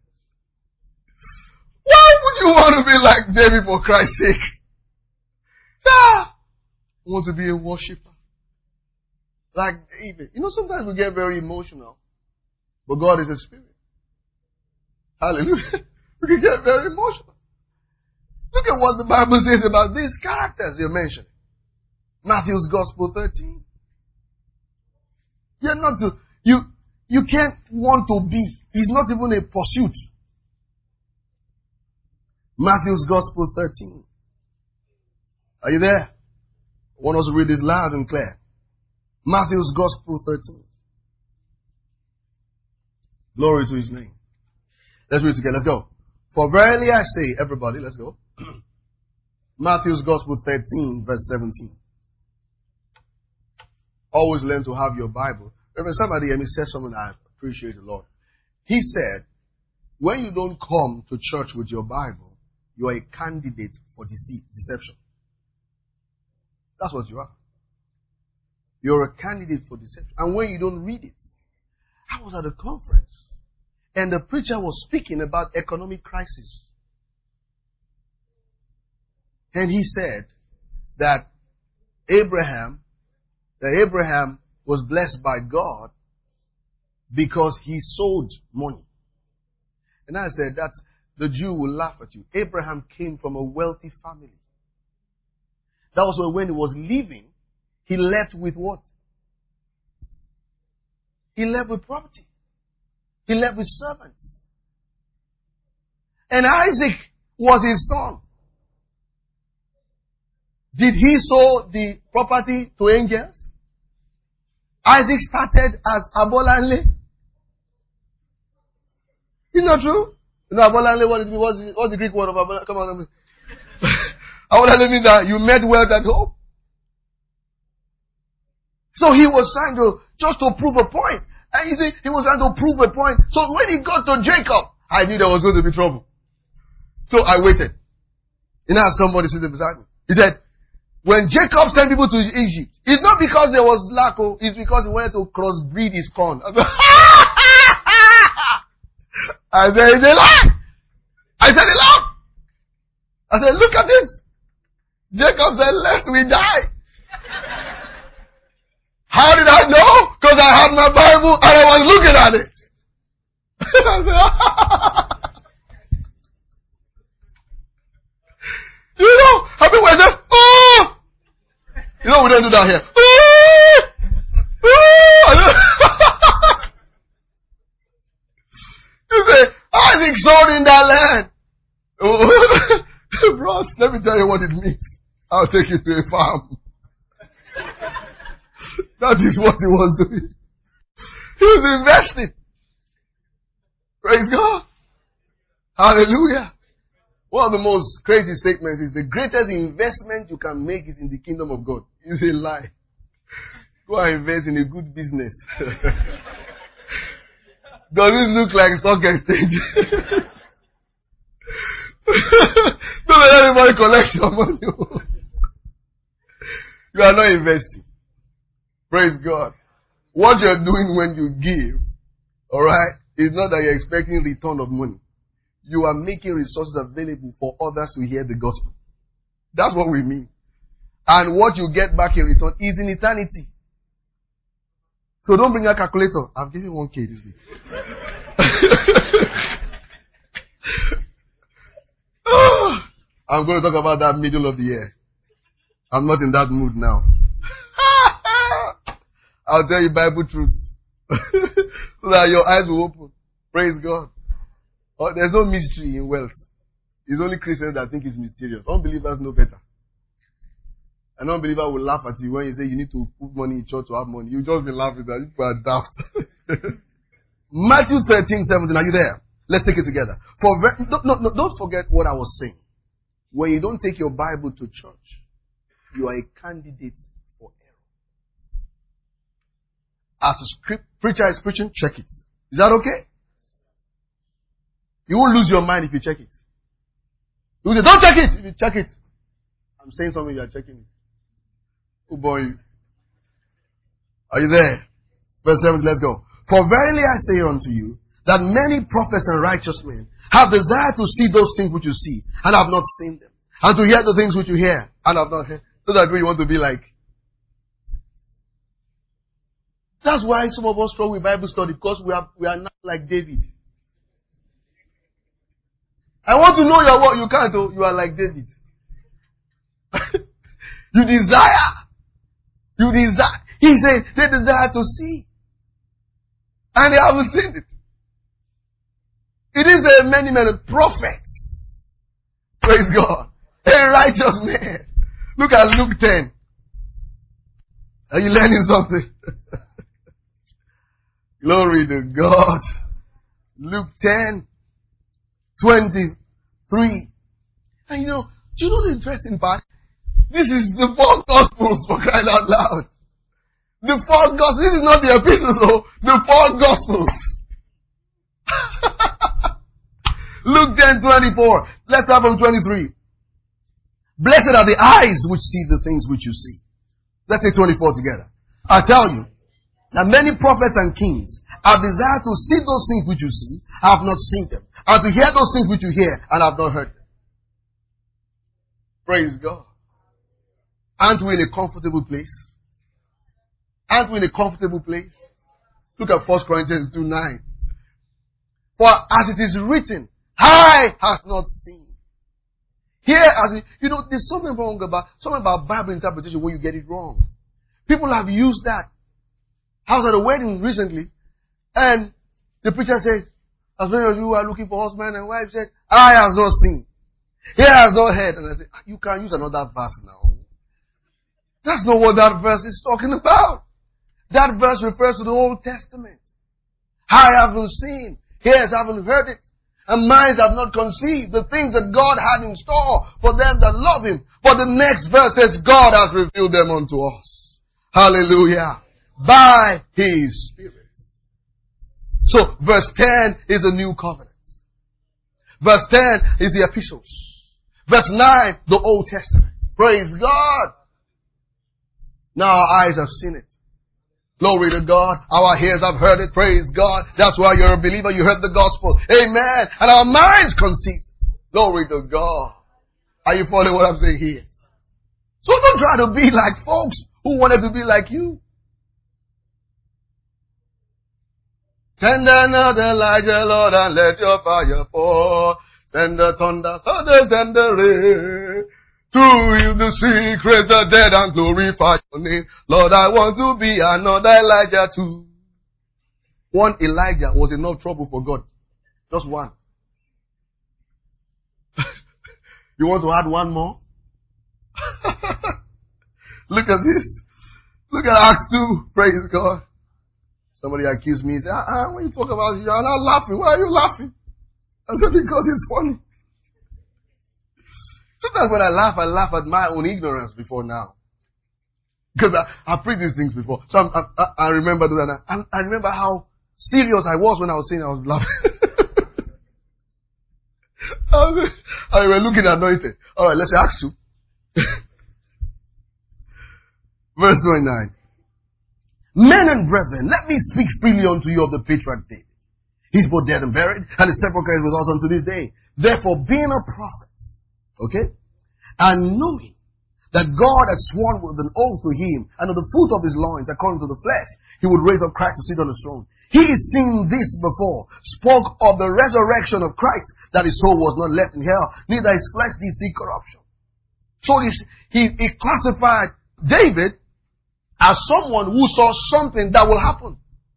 Why would you want to be like David for Christ's sake? I want to be a worshiper. Like David. Sometimes we get very emotional. But God is a spirit. Hallelujah. We can get very emotional. Look at what the Bible says about these characters you mentioned. Matthew's Gospel 13. You're not to, you can't want to be. It's not even a pursuit. Matthew's Gospel 13. Are you there? I want us to read this loud and clear. Matthew's Gospel 13. Glory to His name. Let's read together. Let's go. For verily I say, everybody, let's go. Matthew's Gospel 13, verse 17. Always learn to have your Bible. Remember, somebody said something I appreciate a lot. He said, when you don't come to church with your Bible, you are a candidate for deception. That's what you are. You're a candidate for deception. And when you don't read it, I was at a conference and the preacher was speaking about economic crisis. And he said that Abraham was blessed by God because he sold money. And I said that the Jew will laugh at you. Abraham came from a wealthy family. That was why when he was leaving, he left with what? He left with property. He left with servants. And Isaac was his son. Did he sow the property to angels? Isaac started as Abolanle. Isn't that true? You know Abolanle, what's the Greek word of Abolanle? Come on. Abolanle means that you met wealth at home. So he was trying just to prove a point. And you see, he was trying to prove a point. So when he got to Jacob, I knew there was going to be trouble. So I waited. You know, somebody sitting beside me. He said, when Jacob sent people to Egypt, it's not because there was lack, it's because he wanted to crossbreed his corn. I said, it's a lie. I said, a lie. I said, look at it. Jacob said, lest we die. How did I know? Because I had my Bible and I was looking at it. You know, people were just, oh! You know, we don't do that here. Oh! Oh! You say, Isaac sold in that land. Oh. Bros, let me tell you what it means. I'll take you to a farm. That is what he was doing. He was investing. Praise God. Hallelujah. One of the most crazy statements is the greatest investment you can make is in the kingdom of God. It's a lie. Go and invest in a good business. Does it look like stock exchange? Don't let anybody collect your money. You are not investing. Praise God. What you're doing when you give, alright, is not that you're expecting return of money. You are making resources available for others to hear the gospel. That's what we mean. And what you get back in return is in eternity. So don't bring a calculator. I've given 1K this week. I'm going to talk about that middle of the year. I'm not in that mood now. I'll tell you Bible truth. So that your eyes will open. Praise God. Oh, there's no mystery in wealth. It's only Christians that think it's mysterious. Unbelievers know better. An unbeliever will laugh at you when you say you need to put money in church to have money. You just be laughing that you are daft. Matthew 13:17. Are you there? Let's take it together. Don't forget what I was saying. When you don't take your Bible to church, you are a candidate for error. As a preacher is preaching, check it. Is that okay? You won't lose your mind if you check it. You say, don't check it if you check it. I'm saying something, you are checking it. Oh boy. Are you there? Verse 7, let's go. For verily I say unto you, that many prophets and righteous men have desired to see those things which you see, and have not seen them. And to hear the things which you hear, and have not heard. So that you want to be like. That's why some of us struggle with Bible study, because we are not like David. I want to know your word. You can't. You are like David. You desire. He said they desire to see. And they haven't seen it. It is a many prophets. Praise God. A righteous man. Look at Luke 10. Are you learning something? Glory to God. Luke 10:23. And you know the interesting part? This is the 4 Gospels, for crying out loud. The four gospels. This is not the epistles, though. The four gospels. Luke 10:24. Let's start from 23. Blessed are the eyes which see the things which you see. Let's say 24 together. I tell you that many prophets and kings have desired to see those things which you see, have not seen them, and to hear those things which you hear, and have not heard them. Praise God. Aren't we in a comfortable place? Aren't we in a comfortable place? Look at 1 Corinthians 2:9. For as it is written, eye has not seen. Here, there's something wrong about Bible interpretation when you get it wrong. People have used that. I was at a wedding recently, and the preacher says, as many of you are looking for husband and wife, said, eye has not seen. Ear has not heard. And I said, you can use another verse now. That's not what that verse is talking about. That verse refers to the Old Testament. Eye haven't seen, ears haven't heard it, and minds have not conceived the things that God had in store for them that love Him. But the next verse says, God has revealed them unto us. Hallelujah. By His Spirit. So, verse 10 is the new covenant. Verse 10 is the epistles. Verse 9, the Old Testament. Praise God. Now our eyes have seen it. Glory to God. Our ears have heard it. Praise God. That's why you're a believer. You heard the gospel. Amen. And our minds conceive. Glory to God. Are you following what I'm saying here? So don't try to be like folks who wanted to be like you. Send another Elijah, Lord, and let your fire fall. Send the thunder, send the rain. To heal the sick, raise the dead, and glorify your name. Lord, I want to be another Elijah too. One Elijah was enough trouble for God. Just one. You want to add one more? Look at this. Look at Acts 2. Praise God. Somebody accused me. He said, when you talk about it, you're not laughing. Why are you laughing? I said, because it's funny. Sometimes when I laugh at my own ignorance before now. Because I preached these things before. So I remember doing that. And I remember how serious I was when I was saying I was laughing. I was looking anointed. Alright, let's say Acts 2. Verse 29. Men and brethren, let me speak freely unto you of the patriarch David. He's both dead and buried, and his sepulchre is with us unto this day. Therefore, being a prophet, okay, and knowing that God has sworn with an oath to him, and of the fruit of his loins, according to the flesh, he would raise up Christ to sit on his throne. He, seeing this before, spoke of the resurrection of Christ, that his soul was not left in hell, neither his flesh did see corruption. So he classified David as someone who saw something that will happen.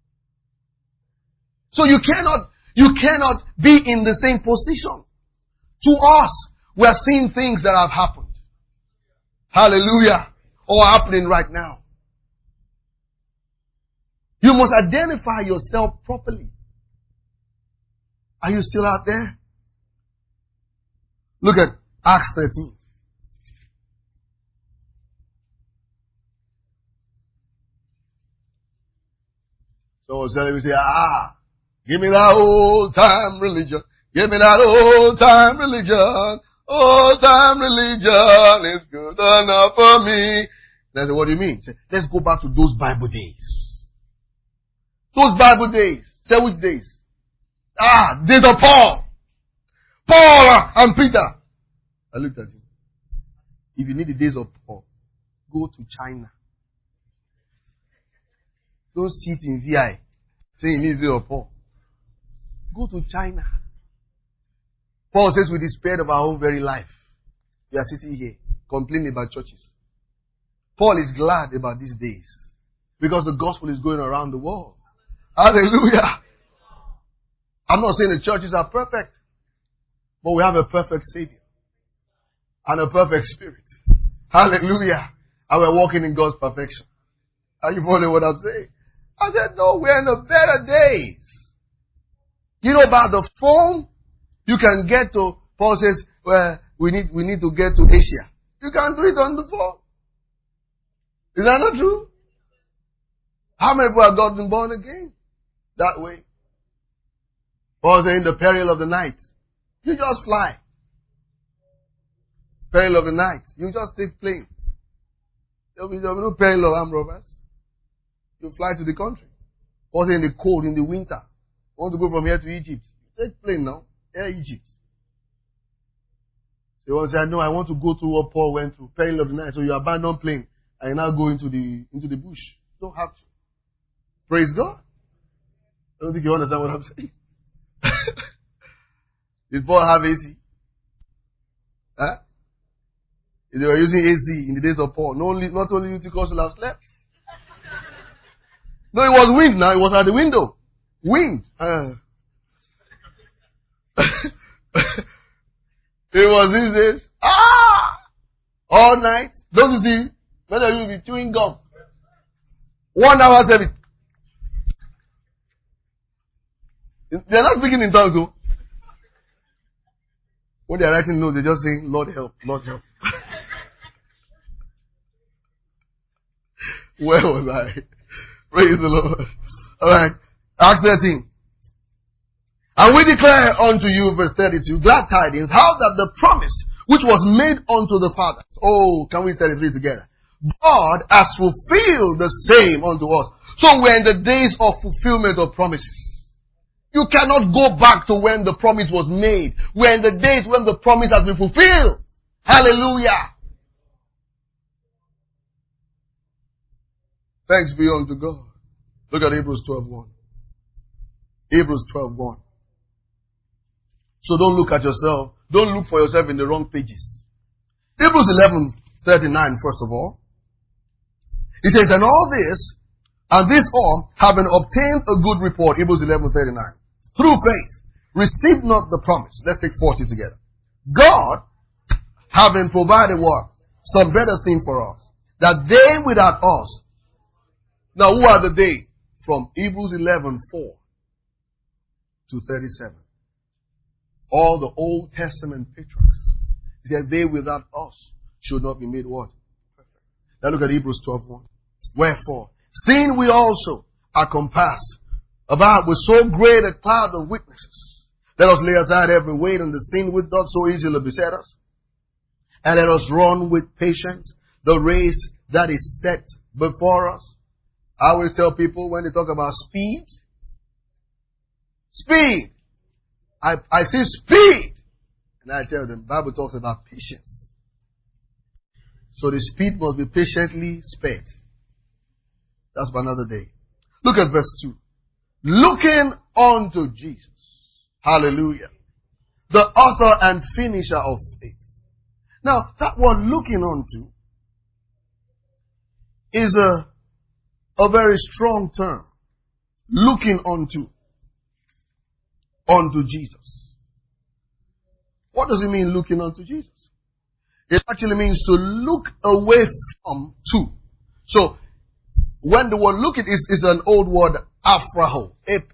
So you cannot be in the same position. To us, we are seeing things that have happened. Hallelujah. Or happening right now. You must identify yourself properly. Are you still out there? Look at Acts 13. So we say, give me that old time religion. Give me that old time religion. Old time religion is good enough for me. And I say, what do you mean? Say, let's go back to those Bible days. Those Bible days. Say which days? Days of Paul. Paul and Peter. I looked at him. If you need the days of Paul, go to China. Don't sit in VI. Say you need the days of Paul. Go to China. Paul says we despaired of our own very life. We are sitting here complaining about churches. Paul is glad about these days because the gospel is going around the world. Hallelujah. I'm not saying the churches are perfect, but we have a perfect Savior and a perfect Spirit. Hallelujah. And we're walking in God's perfection. Are you following what I'm saying? I said, no, we're in the better days. You know about the phone? You can get to, Paul says, well, we need to get to Asia. You can do it on the phone. Is that not true? How many people have gotten born again that way? Or in the peril of the night. You just fly. Peril of the night. You just take plane. There'll be no peril of armed robbers. You fly to the country. Or in the cold, in the winter. You want to go from here to Egypt. Take plane now. Air Egypt. They want to say, no, I want to go to what Paul went through. Peril of the night. So you abandon plane. And you now go into the bush. You don't have to. Praise God. I don't think you understand what I'm saying. Did Paul have AC? Huh? If they were using AC in the days of Paul, not only Eutychus will have slept. No, it was wind now. It was at the window. Wind. It was these days. All night. Don't you see? Whether you will be chewing gum. 1 hour service. They're not speaking in tongues, though. When they're writing notes, they're just saying, Lord help, Lord help. Where was I? Praise the Lord. Alright. Acts 13. And we declare unto you, verse 32, glad tidings, how that the promise which was made unto the fathers. Oh, can we 33 together? God has fulfilled the same unto us. So we're in the days of fulfillment of promises. You cannot go back to when the promise was made. We're in the days when the promise has been fulfilled. Hallelujah. Thanks be unto God. Look at Hebrews 12:1. Hebrews 12:1. So don't look at yourself. Don't look for yourself in the wrong pages. Hebrews 11:39, first of all. It says, and all this, and this all, having obtained a good report, Hebrews 11:39. Through faith, received not the promise. Let's take 40 together. God, having provided what? Some better thing for us. That they without us. Now who are the they? From Hebrews 11:4 to 37. All the Old Testament patriarchs. He said they without us should not be made what? Perfect. Now look at Hebrews 12:1. Wherefore, seeing we also are compassed about with so great a cloud of witnesses, let us lay aside every weight and the sin which doth so easily beset us, and let us run with patience the race that is set before us. I always tell people when they talk about speed, I say speed, and I tell them the Bible talks about patience. So the speed must be patiently sped. That's for another day. Look at verse 2. Looking unto Jesus. Hallelujah. The author and finisher of faith. Now, that word looking unto is a very strong term. Looking unto Jesus. What does it mean looking unto Jesus? It actually means to look away from to. So, when the word look is an old word, aphraho,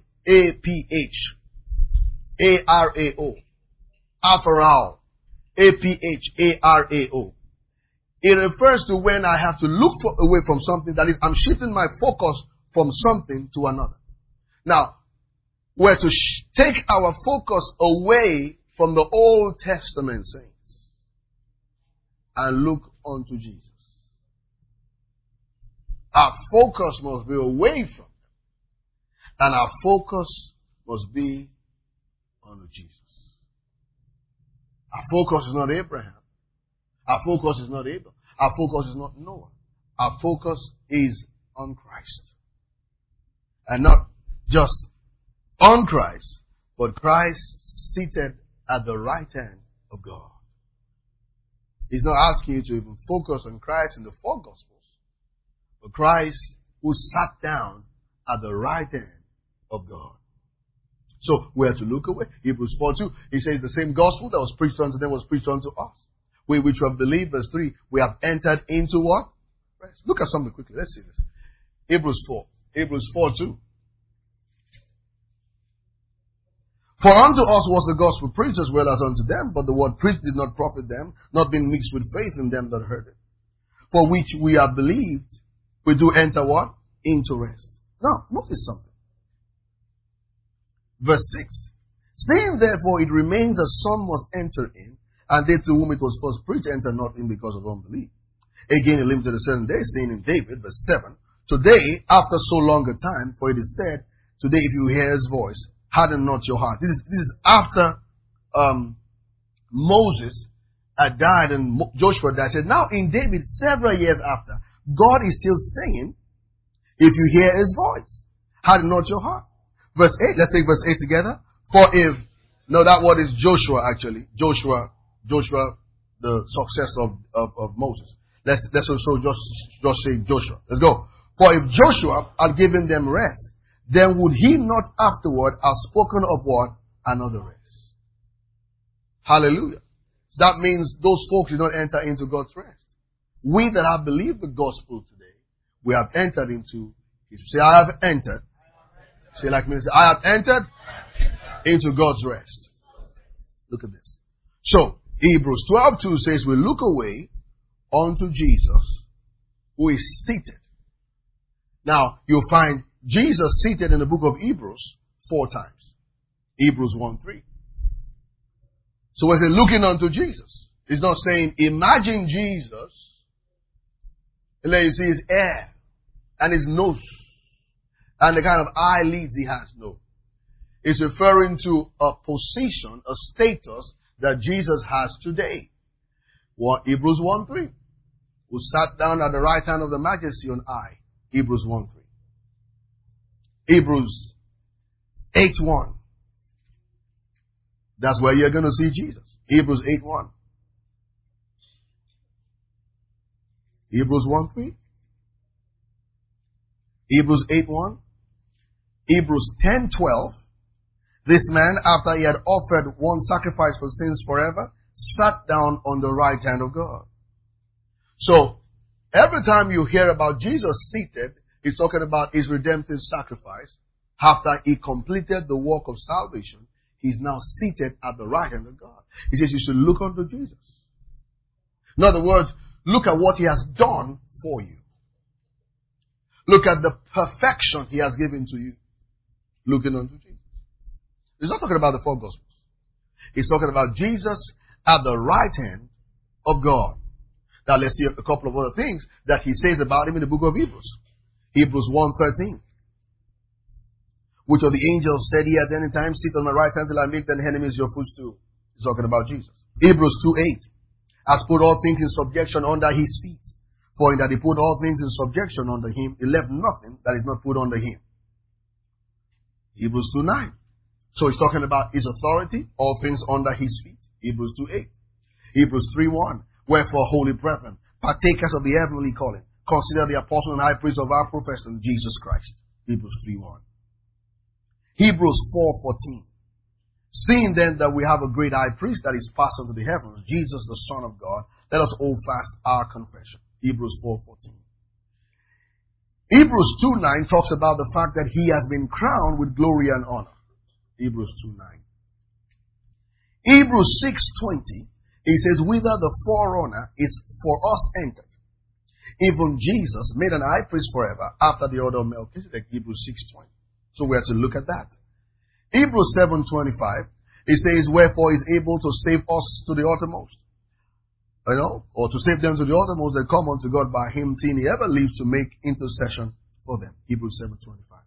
A-P-H-A-R-A-O, apharao, A-P-H-A-R-A-O. It refers to when I have to look away from something, that is, I'm shifting my focus from something to another. Now, we're to take our focus away from the Old Testament saints and look unto Jesus. Our focus must be away from them. And our focus must be on Jesus. Our focus is not Abraham. Our focus is not Abel. Our focus is not Noah. Our focus is on Christ. And not just on Christ, but Christ seated at the right hand of God. He's not asking you to even focus on Christ in the four Gospels, but Christ who sat down at the right hand of God. So we have to look away. Hebrews 4:2, he says the same gospel that was preached unto them was preached unto us. We which have believed, verse 3, we have entered into what? Rest. Look at something quickly. Let's see this. Hebrews 4:2. For unto us was the gospel preached as well as unto them, but the word preached did not profit them, not being mixed with faith in them that heard it. For which we have believed, we do enter what? into rest. Now, notice something. Verse 6. Seeing therefore it remains that some must enter in, and they to whom it was first preached enter not in because of unbelief. Again, he limited a certain day, saying in David, verse 7, today, after so long a time, for it is said, today if you hear his voice, harden not your heart. This is after Moses had died and Joshua died. Said, now in David, several years after, God is still saying, if you hear his voice, harden not your heart. Verse 8, let's take verse 8 together. For if, no, that word is Joshua actually. Joshua, the successor of Moses. Let's also just say Joshua. Let's go. For if Joshua had given them rest, then would he not afterward have spoken of what? Another rest. Hallelujah. So that means those folks did not enter into God's rest. We that have believed the gospel today, we have entered into it. Say, I have entered. Say like me, say, I have entered into God's rest. Look at this. So, Hebrews 12:2 says, we look away unto Jesus, who is seated. Now, you'll find Jesus seated in the book of Hebrews 4 times. Hebrews 1:3. So when it's looking unto Jesus, it's not saying, imagine Jesus, and then you see his hair, and his nose, and the kind of eyelids he has. No. It's referring to a position, a status that Jesus has today. Hebrews 1:3. Who sat down at the right hand of the majesty on high. Hebrews 1:3. Hebrews 8:1. That's where you're going to see Jesus. Hebrews 8:1. Hebrews 1:3. Hebrews 8:1. Hebrews 10:12. This man, after he had offered one sacrifice for sins forever, sat down on the right hand of God. So, every time you hear about Jesus seated, he's talking about his redemptive sacrifice. After he completed the work of salvation, he's now seated at the right hand of God. He says you should look unto Jesus. In other words, look at what he has done for you. Look at the perfection he has given to you. Looking unto Jesus. He's not talking about the 4 Gospels. He's talking about Jesus at the right hand of God. Now let's see a couple of other things that he says about him in the book of Hebrews. Hebrews 1:13. Which of the angels said he at any time, sit on my right hand till I make thine enemies your footstool. He's talking about Jesus. Hebrews 2:8. Has put all things in subjection under his feet. For in that he put all things in subjection under him, he left nothing that is not put under him. Hebrews 2:9. So he's talking about his authority, all things under his feet. Hebrews 2:8. Hebrews 3:1. Wherefore, holy brethren, partakers of the heavenly calling, consider the apostle and high priest of our profession, Jesus Christ. Hebrews 3:1. Hebrews 4:14. Seeing then that we have a great high priest that is passed into the heavens, Jesus the Son of God, let us hold fast our confession. Hebrews 4:14. Hebrews 2:9 talks about the fact that he has been crowned with glory and honor. Hebrews 2:9. Hebrews 6:20, it says, whither the forerunner is for us entered, even Jesus made an high priest forever after the order of Melchizedek. Hebrews 6:20. So we have to look at that. Hebrews 7:25, it says, wherefore is able to save us to the uttermost. Or to save them to the uttermost that come unto God by him, till he ever lives to make intercession for them. Hebrews 7:25.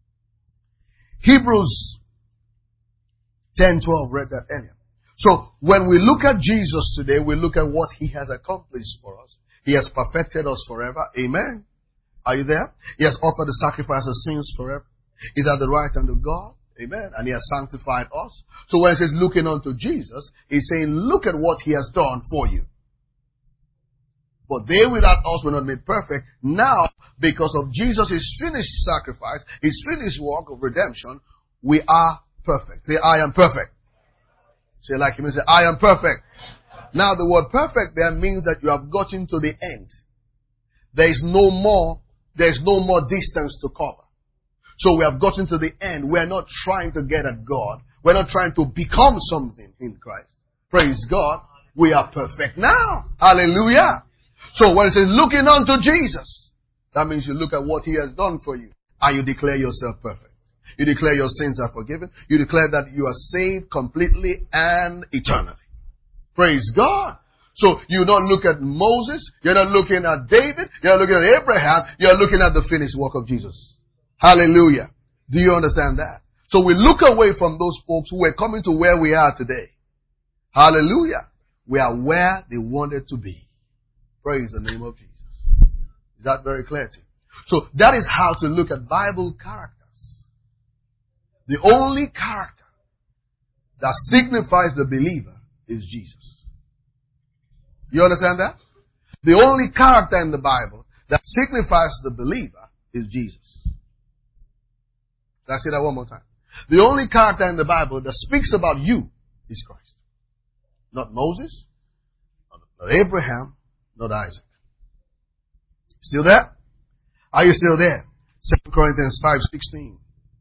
Hebrews 10:12, read that earlier. So, when we look at Jesus today, we look at what he has accomplished for us. He has perfected us forever. Amen. Are you there? He has offered the sacrifice of sins forever. He's at the right hand of God. Amen. And he has sanctified us. So when it says looking unto Jesus, he's saying, look at what he has done for you. But they without us were not made perfect. Now, because of Jesus' finished sacrifice, his finished work of redemption, we are perfect. Say, I am perfect. Say like him and say, I am perfect. Now the word perfect there means that you have gotten to the end. There is no more distance to cover. So we have gotten to the end. We are not trying to get at God. We're not trying to become something in Christ. Praise God. We are perfect now. Hallelujah. So when it says looking unto Jesus, That means you look at what He has done for you and you declare yourself perfect. You declare your sins are forgiven. You declare that you are saved completely and eternally. Praise God. So you don't look at Moses. You're not looking at David. You're not looking at Abraham. You're looking at the finished work of Jesus. Hallelujah. Do you understand that? So we look away from those folks who were coming to where we are today. Hallelujah. We are where they wanted to be. Praise the name of Jesus. Is that very clear to you? So that is how to look at Bible characters. The only character that signifies the believer is Jesus. You understand that? The only character in the Bible that signifies the believer is Jesus. Can I say that one more time? The only character in the Bible that speaks about you is Christ. Not Moses, not Abraham, not Isaac. Still there? Are you still there? 2 Corinthians 5:16.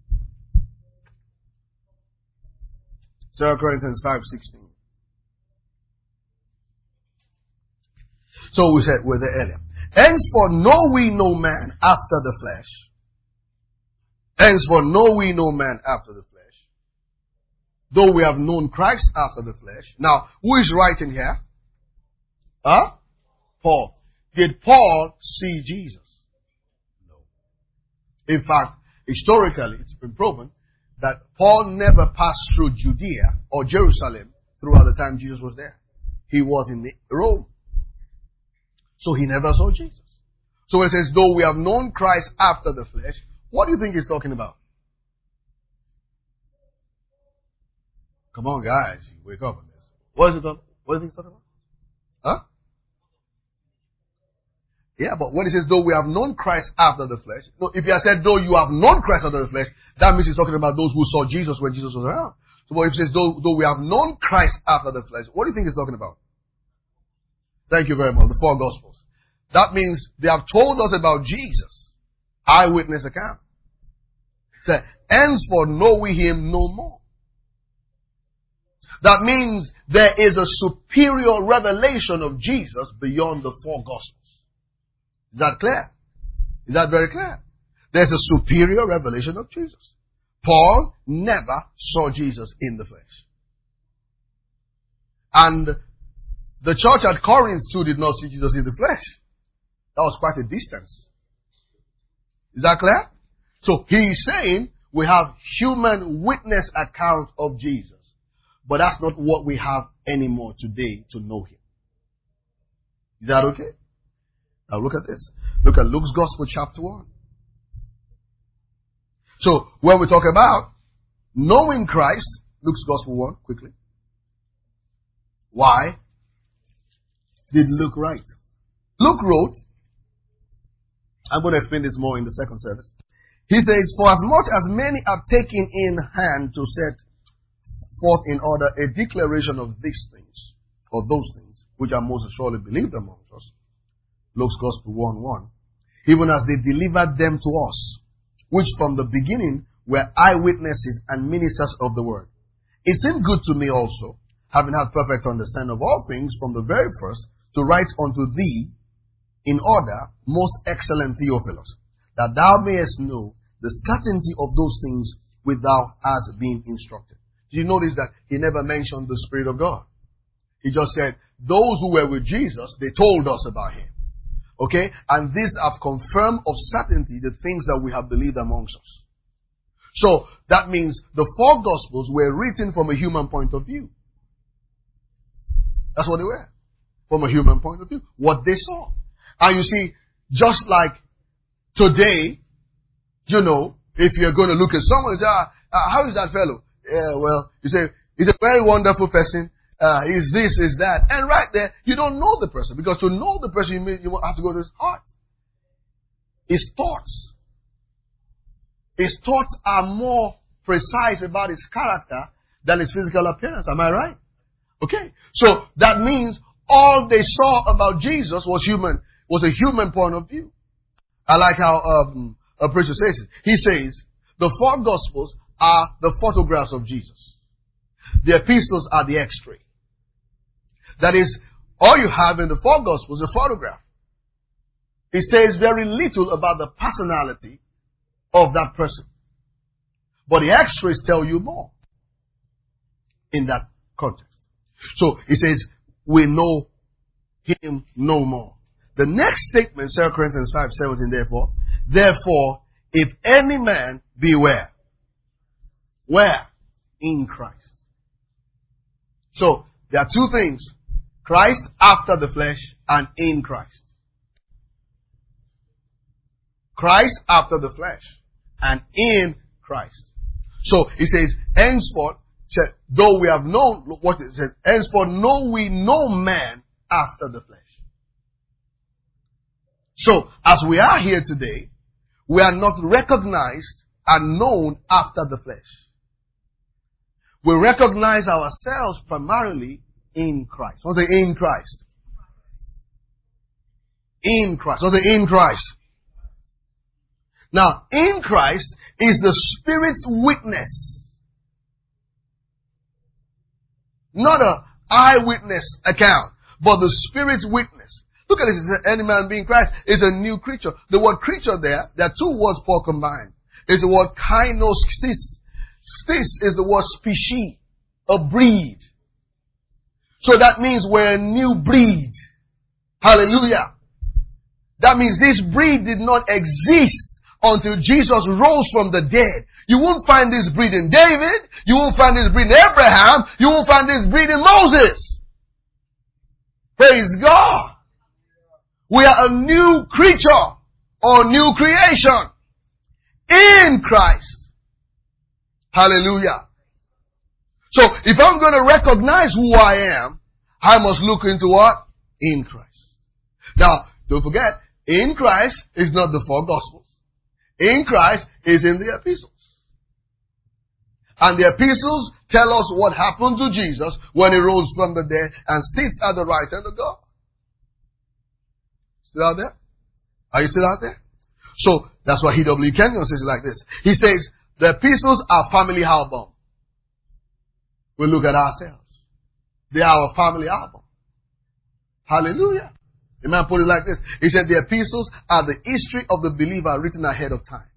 2 Corinthians 5:16. So we said we're there earlier. Henceforth know we no man after the flesh. Henceforth know we no man after the flesh. Though we have known Christ after the flesh. Now, who is writing here? Huh? Paul. Did Paul see Jesus? No. In fact, historically, it's been proven that Paul never passed through Judea or Jerusalem throughout the time Jesus was there. He was in Rome. So he never saw Jesus. So when it says, though we have known Christ after the flesh, what do you think he's talking about? Come on, guys. Wake up on this. What is it talking? What do you think he's talking about? Huh? Yeah, but when it says, though we have known Christ after the flesh, no, if he had said, though you have known Christ after the flesh, that means he's talking about those who saw Jesus when Jesus was around. So but if it says, though we have known Christ after the flesh, what do you think he's talking about? Thank you very much. The four Gospels. That means they have told us about Jesus. Eyewitness account. Say, henceforth know we him no more. That means there is a superior revelation of Jesus beyond the four Gospels. Is that clear? Is that very clear? There's a superior revelation of Jesus. Paul never saw Jesus in the flesh. And the church at Corinth too did not see Jesus in the flesh. That was quite a distance. Is that clear? So he's saying we have human witness account of Jesus. But that's not what we have anymore today to know him. Is that okay? Now look at this. Look at Luke's Gospel chapter 1. So when we talk about knowing Christ, Luke's Gospel 1, quickly. Why did Luke write? Luke wrote, I'm going to explain this more in the second service. He says, for as much as many are taken in hand to set forth in order a declaration of these things, or those things, which are most surely believed amongst us. Luke's Gospel 1:1. Even as they delivered them to us, which from the beginning were eyewitnesses and ministers of the word. It seemed good to me also, having had perfect understanding of all things from the very first, to write unto thee in order, most excellent Theophilus, that thou mayest know the certainty of those things which thou hast been instructed. Do you notice that he never mentioned the Spirit of God? He just said, those who were with Jesus, they told us about him. Okay? And these have confirmed of certainty the things that we have believed amongst us. So, that means the four Gospels were written from a human point of view. That's what they were. From a human point of view. What they saw. And you see, just like today, you know, if you're going to look at someone and say, how is that fellow? Yeah, well, you say, he's a very wonderful person. Is this, is that. And right there, you don't know the person. Because to know the person, you have to go to his heart. His thoughts. His thoughts are more precise about his character than his physical appearance. Am I right? Okay. So that means all they saw about Jesus was a human point of view. I like how a preacher says it. He says, the four Gospels are the photographs of Jesus. The epistles are the X-ray. That is, all you have in the four Gospels is a photograph. it says very little about the personality of that person. But the X-rays tell you more in that context. So it says, we know him no more. The next statement, 2 Corinthians 5:17, therefore, if any man be where? Where? In Christ. So, there are two things. Christ after the flesh and in Christ. Christ after the flesh and in Christ. So, it says, henceforth, though we have known, what it says, henceforth know we no man after the flesh. So, as we are here today, we are not recognized and known after the flesh. We recognize ourselves primarily in Christ. What's the in Christ? In Christ. What's the in Christ? Now, in Christ is the Spirit's witness. Not an eyewitness account, but the Spirit's witness. Look at this. It says, any man being Christ is a new creature. The word creature there are two words Paul combined. It's the word kainos. Stis is the word species, a breed. So that means we're a new breed. Hallelujah. That means this breed did not exist until Jesus rose from the dead. You won't find this breed in David. You won't find this breed in Abraham. You won't find this breed in Moses. Praise God. We are a new creature or new creation in Christ. Hallelujah. So, if I'm going to recognize who I am, I must look into what? In Christ. Now, don't forget, in Christ is not the four Gospels. In Christ is in the epistles. And the epistles tell us what happened to Jesus when he rose from the dead and sits at the right hand of God. Still out there? Are you still out there? So, that's why E.W. Kenyon says it like this. He says, the epistles are family album. We look at ourselves. They are our family album. Hallelujah. The man put it like this. He said the epistles are the history of the believer written ahead of time.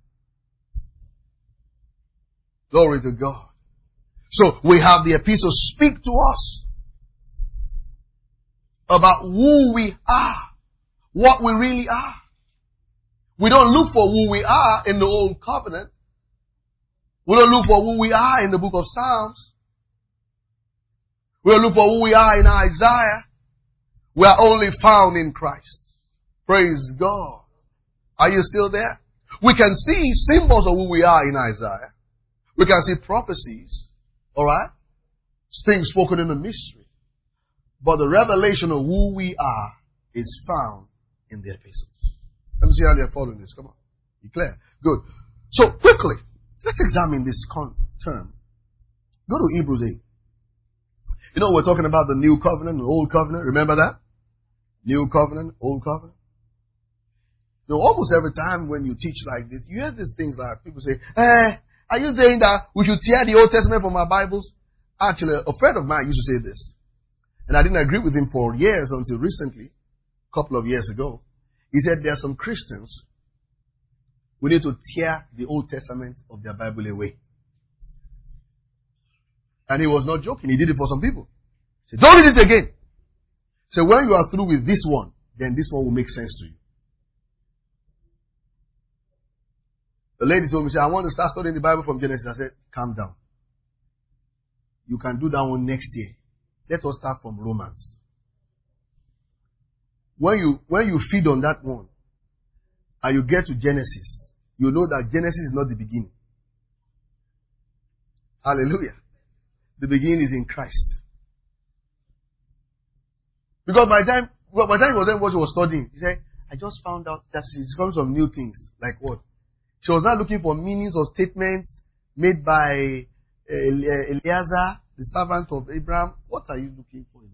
Glory to God. So we have the epistles speak to us about who we are, what we really are. We don't look for who we are in the Old Covenant. We don't look for who we are in the book of Psalms. We don't look for who we are in Isaiah. We are only found in Christ. Praise God. Are you still there? We can see symbols of who we are in Isaiah. We can see prophecies. Alright? Things spoken in the mystery. But the revelation of who we are is found in the epistles. Let me see how they're following this. Come on. Be clear. Good. So quickly, let's examine this term. Go to Hebrews 8. You know, we're talking about the new covenant, the old covenant. Remember that? New covenant, old covenant. You know, almost every time when you teach like this, you hear these things like people say, are you saying that we should tear the Old Testament from our Bibles? Actually, a friend of mine used to say this. And I didn't agree with him for years until recently, a couple of years ago. He said there are some Christians who need to tear the Old Testament of their Bible away. And he was not joking. He did it for some people. He said, don't read it again. So when you are through with this one, then this one will make sense to you. The lady told me, she said, I want to start studying the Bible from Genesis. I said, calm down. You can do that one next year. Let us start from Romans. When you feed on that one, and you get to Genesis, you know that Genesis is not the beginning. Hallelujah. The beginning is in Christ. Because by the time he was then what he was studying, he said, I just found out that she's discovering some new things. Like what? She was not looking for meanings or statements made by Eliezer, the servant of Abraham. What are you looking for?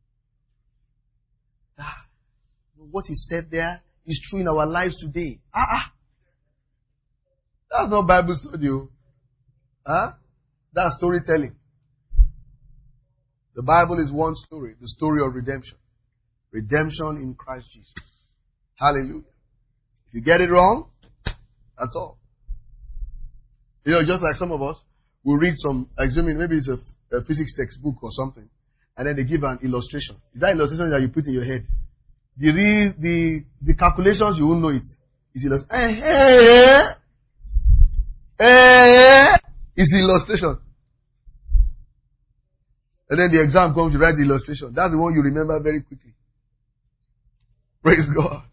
What he said there is true in our lives today. That's not Bible study. That's storytelling. The Bible is one story, the story of redemption. Redemption in Christ Jesus. Hallelujah. If you get it wrong, that's all. You know, just like some of us, we read some, assuming maybe it's a physics textbook or something, and then they give an illustration. Is that illustration that you put in your head? The calculations, you won't know it. It's illustration. It's the illustration. And then the exam comes, you write the illustration. That's the one you remember very quickly. Praise God.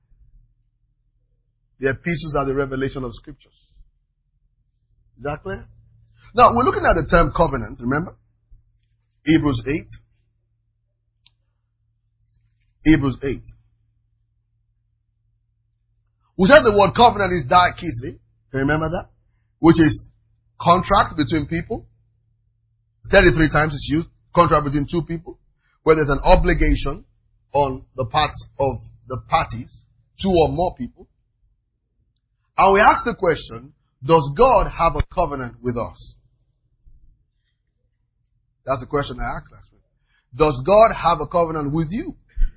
The epistles are the revelation of scriptures. Is that clear? Now, we're looking at the term covenant, remember? Hebrews 8. Hebrews 8. We said the word covenant is diakithly. Can you remember that? Which is contract between people. 33 times it's used. Contract between two people. Where there's an obligation on the parts of the parties. Two or more people. And we ask the question, does God have a covenant with us? That's the question I asked last week. Does God have a covenant with you?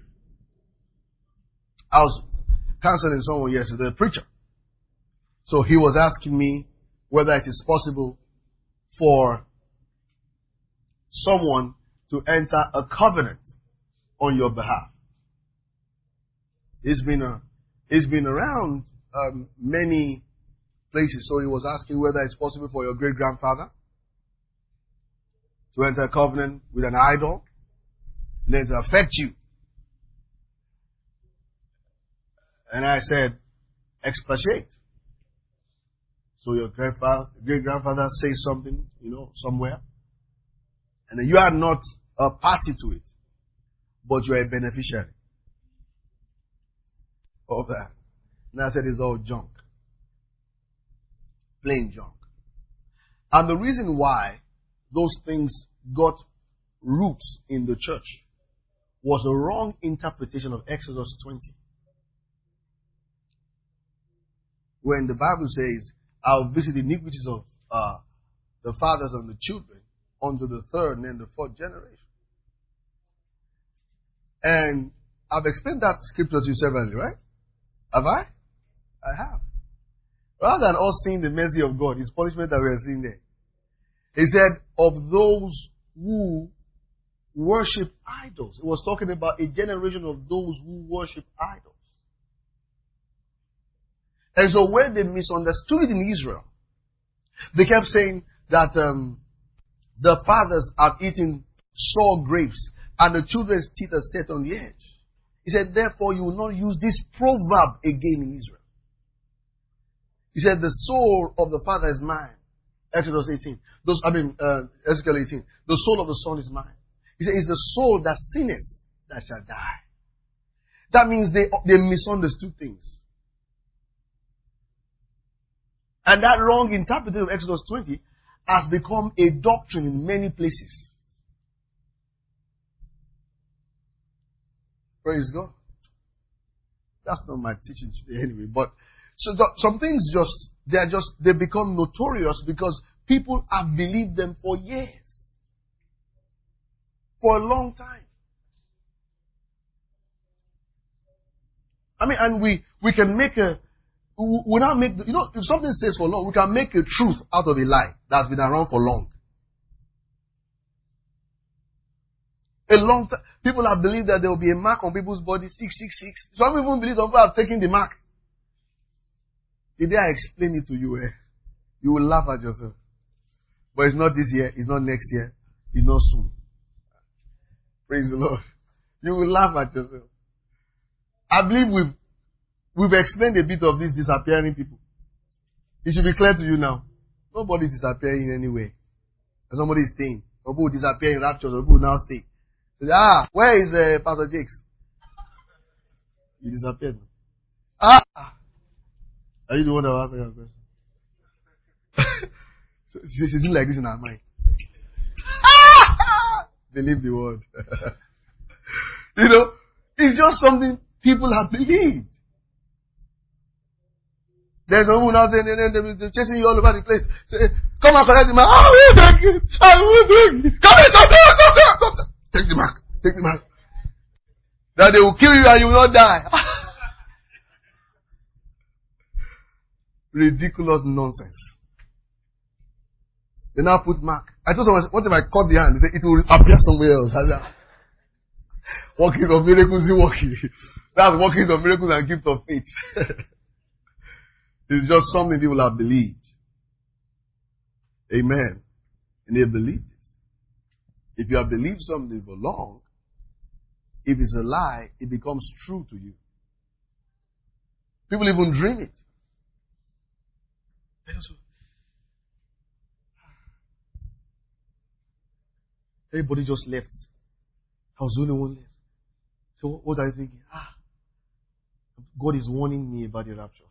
I was counseling someone yesterday, a preacher. So he was asking me whether it is possible for someone to enter a covenant on your behalf. He's been around many places, so he was asking whether it's possible for your great-grandfather to enter a covenant with an idol and then to affect you. And I said, expatiate. So your great-grandfather says something, somewhere, and then you are not a party to it, but you are a beneficiary of that. And I said it's all junk. Plain junk. And the reason why those things got roots in the church was a wrong interpretation of Exodus 20. When the Bible says, I'll visit the iniquities of the fathers and the children unto the third and then the fourth generation. And I've explained that scripture to you severally, right? Have I? I have. Rather than us seeing the mercy of God, His punishment that we are seeing there. He said, of those who worship idols. It was talking about a generation of those who worship idols. And so when they misunderstood it in Israel, they kept saying that the fathers have eaten sour grapes and the children's teeth are set on the edge. He said, therefore you will not use this proverb again in Israel. He said, the soul of the father is mine. Exodus 18. Ezekiel 18. The soul of the son is mine. He said, it's the soul that sinneth that shall die. That means they misunderstood things. And that wrong interpretation of Exodus 20 has become a doctrine in many places. Praise God. That's not my teaching today anyway. But so some things they become notorious because people have believed them for years. For a long time. And we can make if something stays for long, we can make a truth out of a lie that's been around for long. A long time. People have believed that there will be a mark on people's body, 666. Some people believe some people have taken the mark. The day I explain it to you, you will laugh at yourself. But it's not this year, it's not next year, it's not soon. Praise the Lord. You will laugh at yourself. I believe we've explained a bit of these disappearing people. It should be clear to you now. Nobody is disappearing in any way. And somebody is staying. Some people disappear in rapture, some people now stay. So, where is Pastor Jakes? He disappeared. Are you the one that was asking that question? So, she's doing like this in her mind. Believe the word. It's just something people have believed. There's a woman out there and they're chasing you all over the place. Say, come and collect the mark. I will take it. I will take it. Come here. Take the mark. Take the mark. That they will kill you and you will not die. ridiculous nonsense. They now put mark. I told someone, what if I cut the hand? They say, it will appear somewhere else. I said, working of miracles, you working. That's working of miracles and gift of faith. It's just something people have believed. Amen. And they believed it. If you have believed something for long, if it's a lie, it becomes true to you. People even dream it. Everybody just left. I was the only one left. So what are you thinking? God is warning me about the rapture.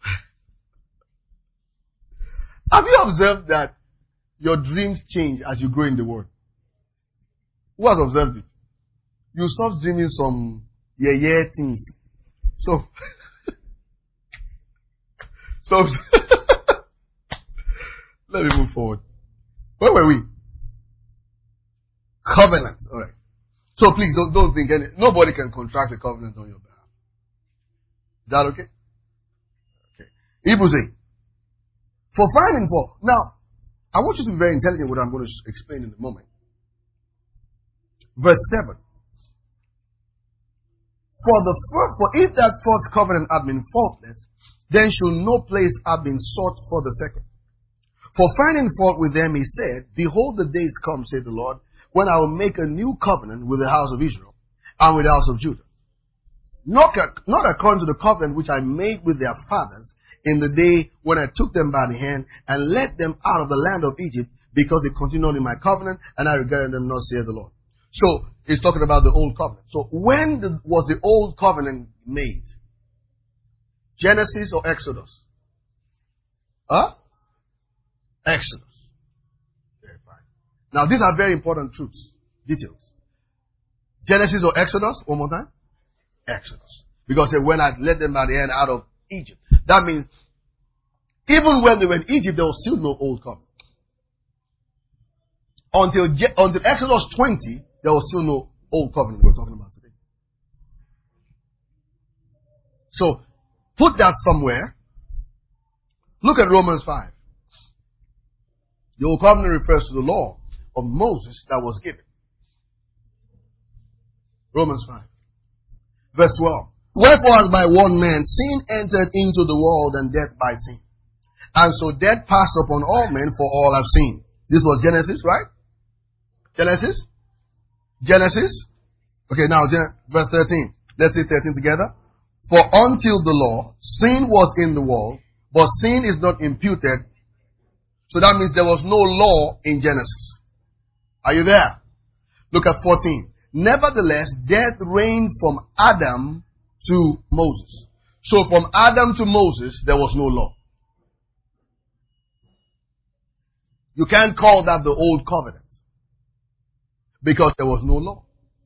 Have you observed that your dreams change as you grow in the Word? Who has observed it? You stop dreaming some things. So let me move forward. Where were we? Covenant. All right. So please don't think nobody can contract a covenant on your behalf. Is that okay? Okay. Hebrews 8. For finding fault. Now, I want you to be very intelligent what I'm going to explain in a moment. Verse 7. For if that first covenant had been faultless, then should no place have been sought for the second. For finding fault with them, he said, behold, the days come, said the Lord, when I will make a new covenant with the house of Israel and with the house of Judah. Not according to the covenant which I made with their fathers in the day when I took them by the hand and led them out of the land of Egypt, because they continued in my covenant, and I regarded them not, saith the Lord. So, he's talking about the old covenant. So, when was the old covenant made? Genesis or Exodus? Exodus. Very fine. Now, these are very important truths, details. Genesis or Exodus? One more time. Exodus. Because when I led them by the hand out of Egypt. That means, even when they were in Egypt, there was still no old covenant. Until Exodus 20, there was still no old covenant we're talking about today. So, put that somewhere. Look at Romans 5. The old covenant refers to the law of Moses that was given. Romans 5. Verse 12. Wherefore, as by one man sin entered into the world, and death by sin. And so death passed upon all men, for all have sinned. This was Genesis, right? Genesis? Okay, now verse 13. Let's see 13 together. For until the law, sin was in the world, but sin is not imputed. So that means there was no law in Genesis. Are you there? Look at 14. Nevertheless, death reigned from Adam to Moses. So from Adam to Moses, there was no law. You can't call that the old covenant, because there was no law.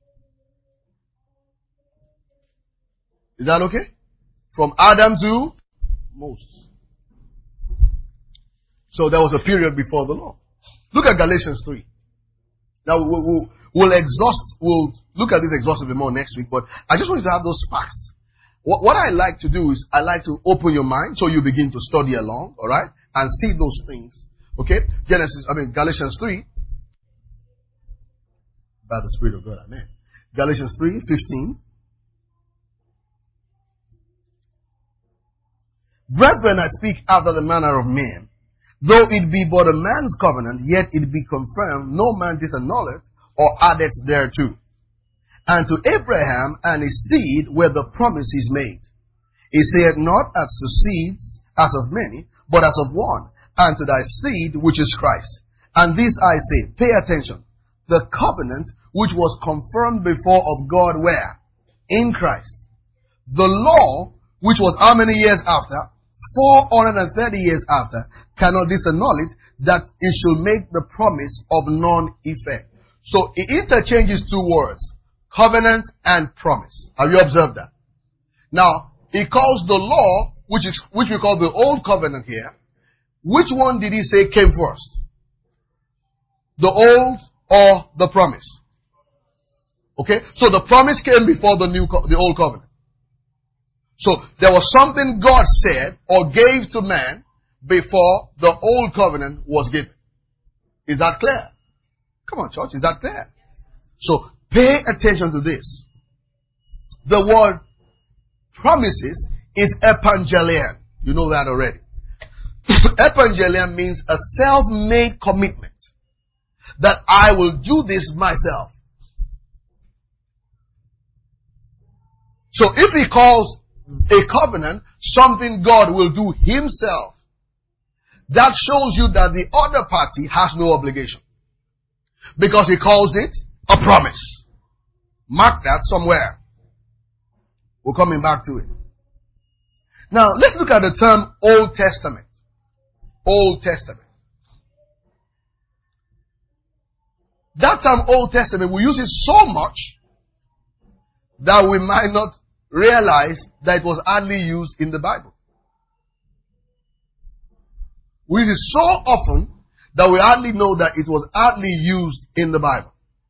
Is that okay? From Adam to Moses. So there was a period before the law. Look at Galatians 3. Now we'll look at this exhaustively more next week, but I just want you to have those facts. What I like to do is I like to open your mind so you begin to study along, alright? And see those things. Okay? Galatians 3. By the Spirit of God, amen. Galatians 3:15. Brethren, I speak after the manner of men. Though it be but a man's covenant, yet it be confirmed, no man disannulleth or addeth thereto. And to Abraham and his seed were the promises made. He said not as to seeds, as of many, but as of one, and to thy seed, which is Christ. And this I say, pay attention. The covenant which was confirmed before of God where? In Christ. The law, which was how many years after? 430 years after, cannot disannul it, that it should make the promise of non-effect. So it interchanges two words, covenant and promise. Have you observed that? Now, he calls the law, which we call the old covenant here. Which one did he say came first? The old or the promise? Okay, so the promise came before the old covenant. So there was something God said or gave to man before the old covenant was given. Is that clear? Come on, church, is that clear? So, pay attention to this. The word promises is evangelion. You know that already. Evangelion means a self-made commitment that I will do this myself. So if he calls a covenant something God will do himself, that shows you that the other party has no obligation. Because he calls it a promise. Mark that somewhere. We're coming back to it. Now, let's look at the term Old Testament. Old Testament. That term Old Testament, we use it so much that we might not realize that it was hardly used in the Bible. We use it so often that we hardly know that it was hardly used in the Bible.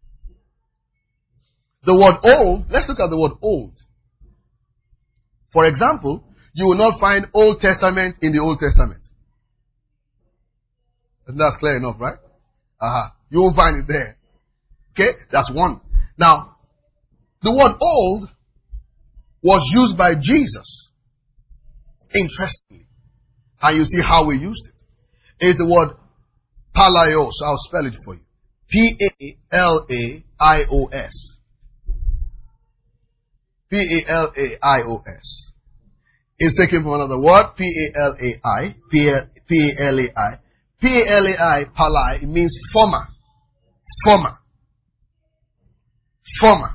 The word old, let's look at the word old. For example, you will not find Old Testament in the Old Testament. And that's clear enough, right? You won't find it there. Okay? That's one. Now, the word old was used by Jesus. Interestingly. And you see how we used it. It's the word palaios. I'll spell it for you. P-A-L-A-I-O-S. P-A-L-A-I-O-S. It's taken from another word. P-A-L-A-I. P-A-L-A-I. P-A-L-A-I, palai, it means former. Former. Former.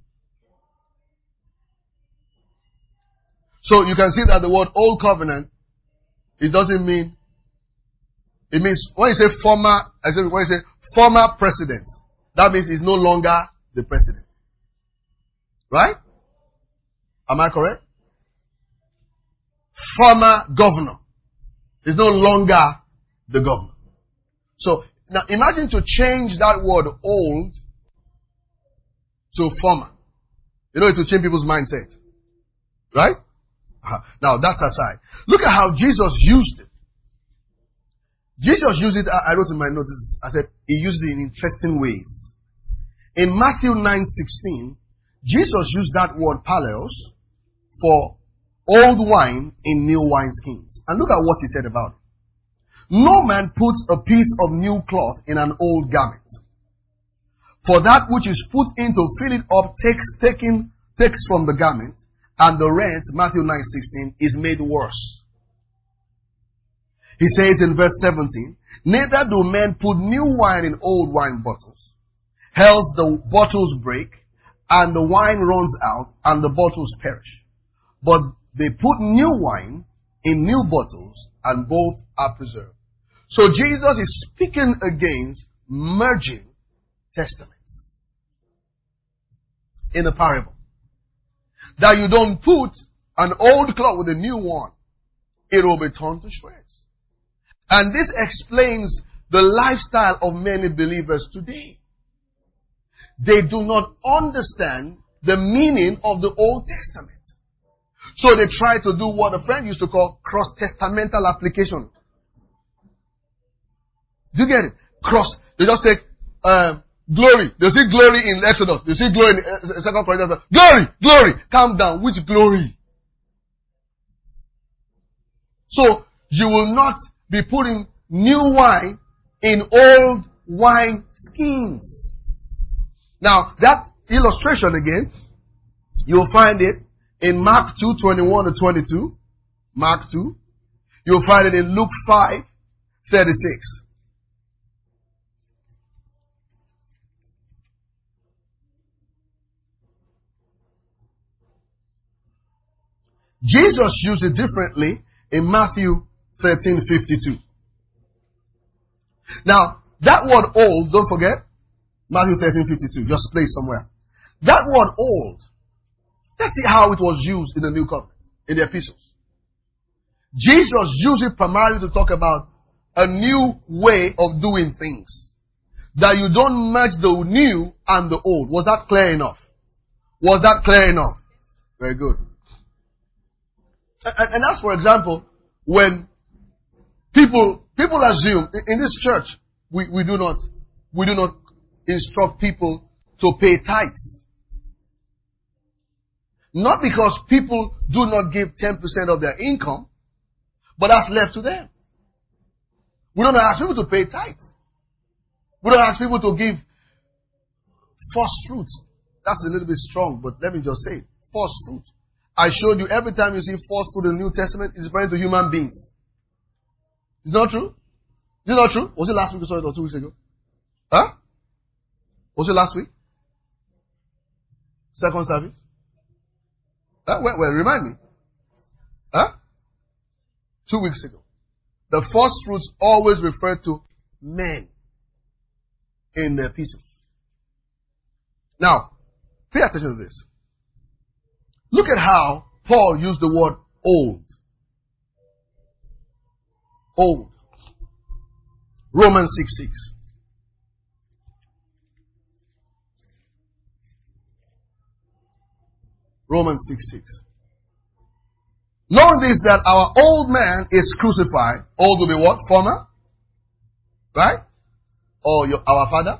So you can see that the word old covenant, it doesn't mean, it means, when you say former, when you say former president, that means he's no longer the president. Right? Am I correct? Former governor is no longer the governor. So, now imagine to change that word old to former. You know, it will change people's mindset. Right? Now, that's aside. Look at how Jesus used it. Jesus used it, I wrote in my notes, I said, he used it in interesting ways. In Matthew 9:16, Jesus used that word palaios for old wine in new wineskins. And look at what he said about it. No man puts a piece of new cloth in an old garment. For that which is put in to fill it up takes from the garment, and the rent, Matthew 9:16, is made worse. He says in verse 17, neither do men put new wine in old wine bottles, else the bottles break, and the wine runs out, and the bottles perish. But they put new wine in new bottles, and both are preserved. So Jesus is speaking against merging testaments in a parable. That you don't put an old cloth with a new one. It will be torn to shreds. And this explains the lifestyle of many believers today. They do not understand the meaning of the Old Testament. So they try to do what a friend used to call cross-testamental application. Do you get it? They just take glory. They see glory in Exodus. They see glory in 2 Corinthians. Glory. Calm down. Which glory? So you will not be putting new wine in old wine skins. Now that illustration again, you'll find it in Mark 2:21-22. Mark 2. You'll find it in Luke 5:36. Jesus used it differently in Matthew 13:52. Now, that word old, don't forget, Matthew 13:52, just place somewhere. That word old, let's see how it was used in the New Covenant, in the epistles. Jesus used it primarily to talk about a new way of doing things. That you don't merge the new and the old. Was that clear enough? Was that clear enough? Very good. And that's, for example, when People assume in this church we do not instruct people to pay tithes. Not because people do not give 10% of their income, but that's left to them. We don't ask people to pay tithes. We don't ask people to give first fruits. That's a little bit strong, but let me just say, first fruits. I showed you every time you see first fruit in the New Testament, it's referring to human beings. Is it not true? Is it not true? Was it last week or 2 weeks ago? Huh? Was it last week? Second service? Well, remind me. Huh? 2 weeks ago. The first fruits always refer to men in the epistles. Now, pay attention to this. Look at how Paul used the word old. Old. Romans 6:6. Romans 6:6. Knowing this, that our old man is crucified. Old will be what? Former? Right? Or our father?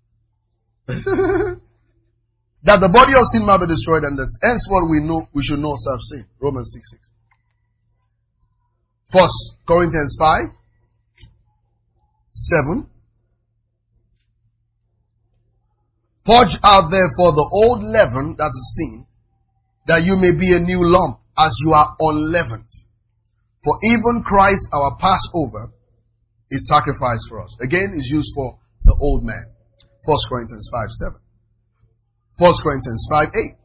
That the body of sin might be destroyed, and that henceforth we should not serve sin. Romans 6:6. 1 Corinthians 5:7. Purge out therefore the old leaven, that is sin, that you may be a new lump, as you are unleavened. For even Christ our Passover is sacrificed for us. Again, is used for the old man. 1 Corinthians 5:7. 1 Corinthians 5:8.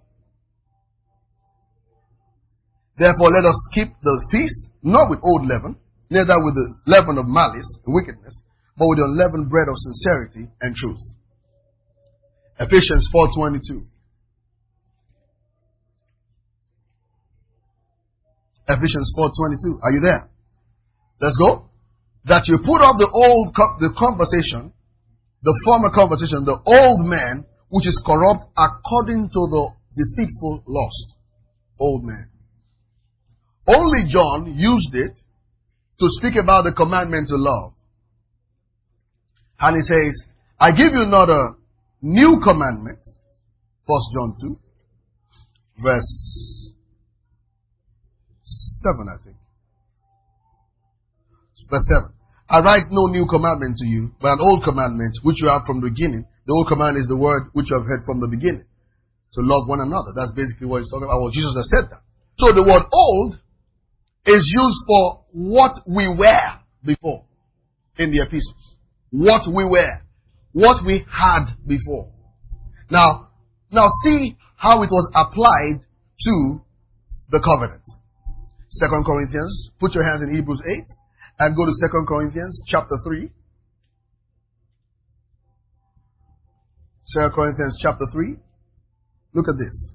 Therefore let us keep the feast, not with old leaven, neither with the leaven of malice and wickedness, but with the unleavened bread of sincerity and truth. Ephesians 4:22. Ephesians 4:22. Are you there? Let's go. That you put off the conversation, the former conversation, the old man, which is corrupt according to the deceitful lust. Old man. Only John used it to speak about the commandment to love. And he says, I give you not a new commandment. 1 John 2, verse 7, I think. Verse 7. I write no new commandment to you, but an old commandment which you have from the beginning. The old command is the word which you have heard from the beginning. To love one another. That's basically what he's talking about. Well, Jesus has said that. So the word old is used for what we were before in the epistles. What we were. What we had before. Now see how it was applied to the covenant. 2 Corinthians, put your hands in Hebrews 8 and go to 2 Corinthians chapter 3. 2 Corinthians chapter 3. Look at this.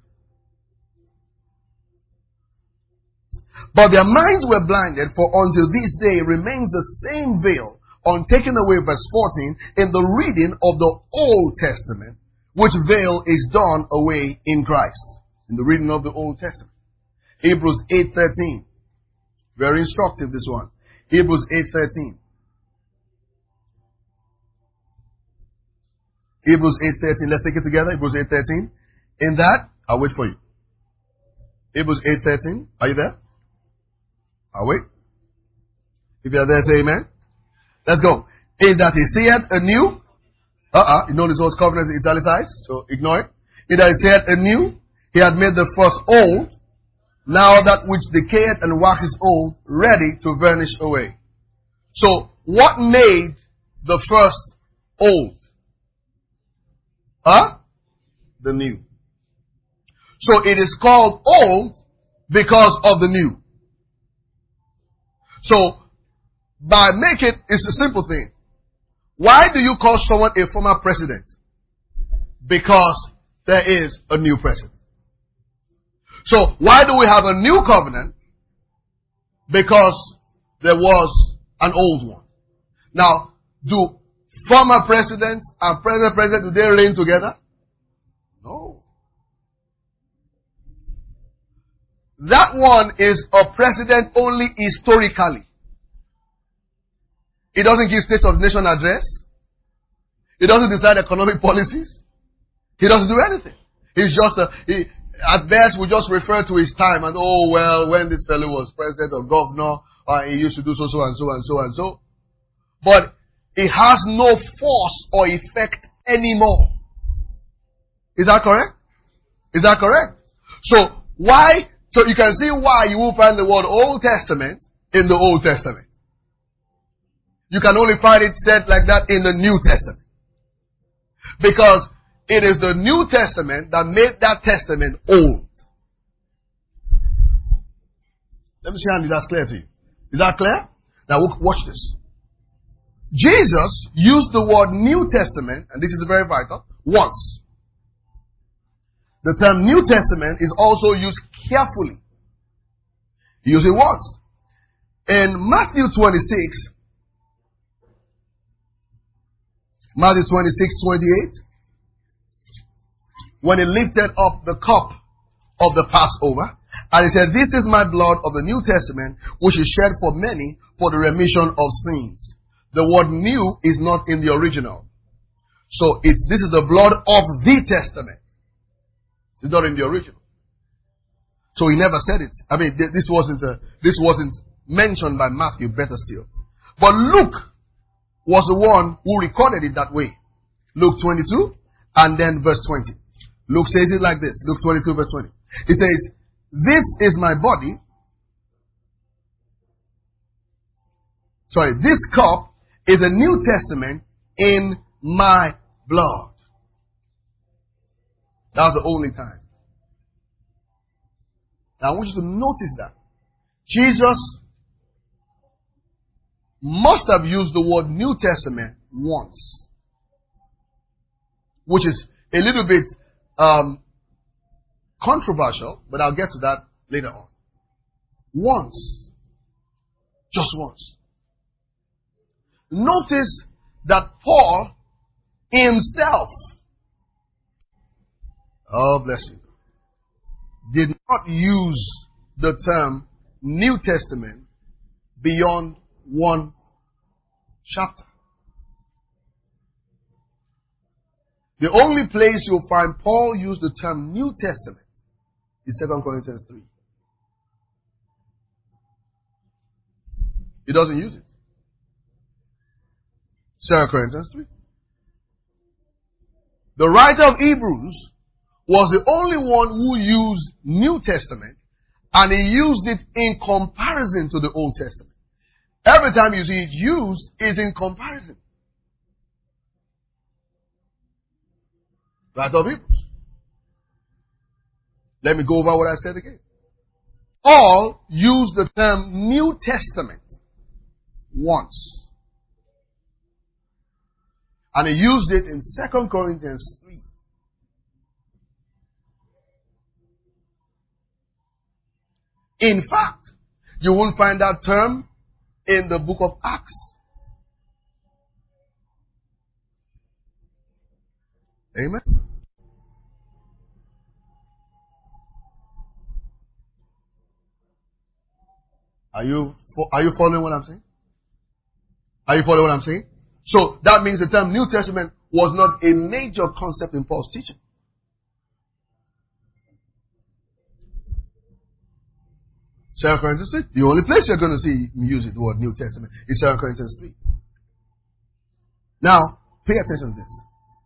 But their minds were blinded, for until this day remains the same veil, untaken away, verse 14, in the reading of the Old Testament, which veil is done away in Christ. In the reading of the Old Testament. Hebrews 8:13. Very instructive, this one. Hebrews 8:13. Hebrews 8:13. Let's take it together. Hebrews 8:13. In that, I'll wait for you. Hebrews 8:13. Are you there? I'll wait. If you're there, say amen. Let's go. In that he saith anew. You notice those covenants italicized, so ignore it. In that he saith anew, he had made the first old. Now that which decayeth and waxes old, ready to vanish away. So, what made the first old? The new. So it is called old because of the new. So, by it's a simple thing. Why do you call someone a former president? Because there is a new president. So, why do we have a new covenant? Because there was an old one. Now, do former presidents and present president, do they reign together? No. That one is a president only historically. He doesn't give State of the Nation address. He doesn't decide economic policies. He doesn't do anything. He's just at best we just refer to his time and when this fellow was president or governor, he used to do so and so and so and so. But it has no force or effect anymore. Is that correct? Is that correct? So you can see why you will find the word Old Testament in the Old Testament. You can only find it said like that in the New Testament. Because it is the New Testament that made that testament old. Let me see how that's clear to you. Is that clear? Now watch this. Jesus used the word New Testament, and this is very vital, once. The term New Testament is also used carefully. He used it once. In Matthew 26, 28, when he lifted up the cup of the Passover, and he said, "This is my blood of the New Testament, which is shed for many for the remission of sins." The word new is not in the original. So this is the blood of the Testament. It's not in the original. So he never said it. I mean, this wasn't mentioned by Matthew, better still. But Luke was the one who recorded it that way. Luke 22 and then verse 20. Luke says it like this. Luke 22 verse 20. He says, "This is my body." This cup is a New Testament in my blood. That was the only time. Now I want you to notice that Jesus must have used the word New Testament once, which is a little bit controversial, but I'll get to that later on. Once. Just once. Notice that Paul himself, bless you, did not use the term New Testament beyond one chapter. The only place you'll find Paul use the term New Testament is 2 Corinthians 3. He doesn't use it. 2 Corinthians 3. The writer of Hebrews was the only one who used New Testament, and he used it in comparison to the Old Testament. Every time you see it used, is in comparison. Writer of Hebrews. Let me go over what I said again. Paul used the term New Testament once. And he used it in 2 Corinthians 3. In fact, you won't find that term in the book of Acts. Amen. Are you following what I'm saying? Are you following what I'm saying? So that means the term New Testament was not a major concept in Paul's teaching. Second Corinthians 3. The only place you're going to see him use the word New Testament is 2 Corinthians 3. Now, pay attention to this.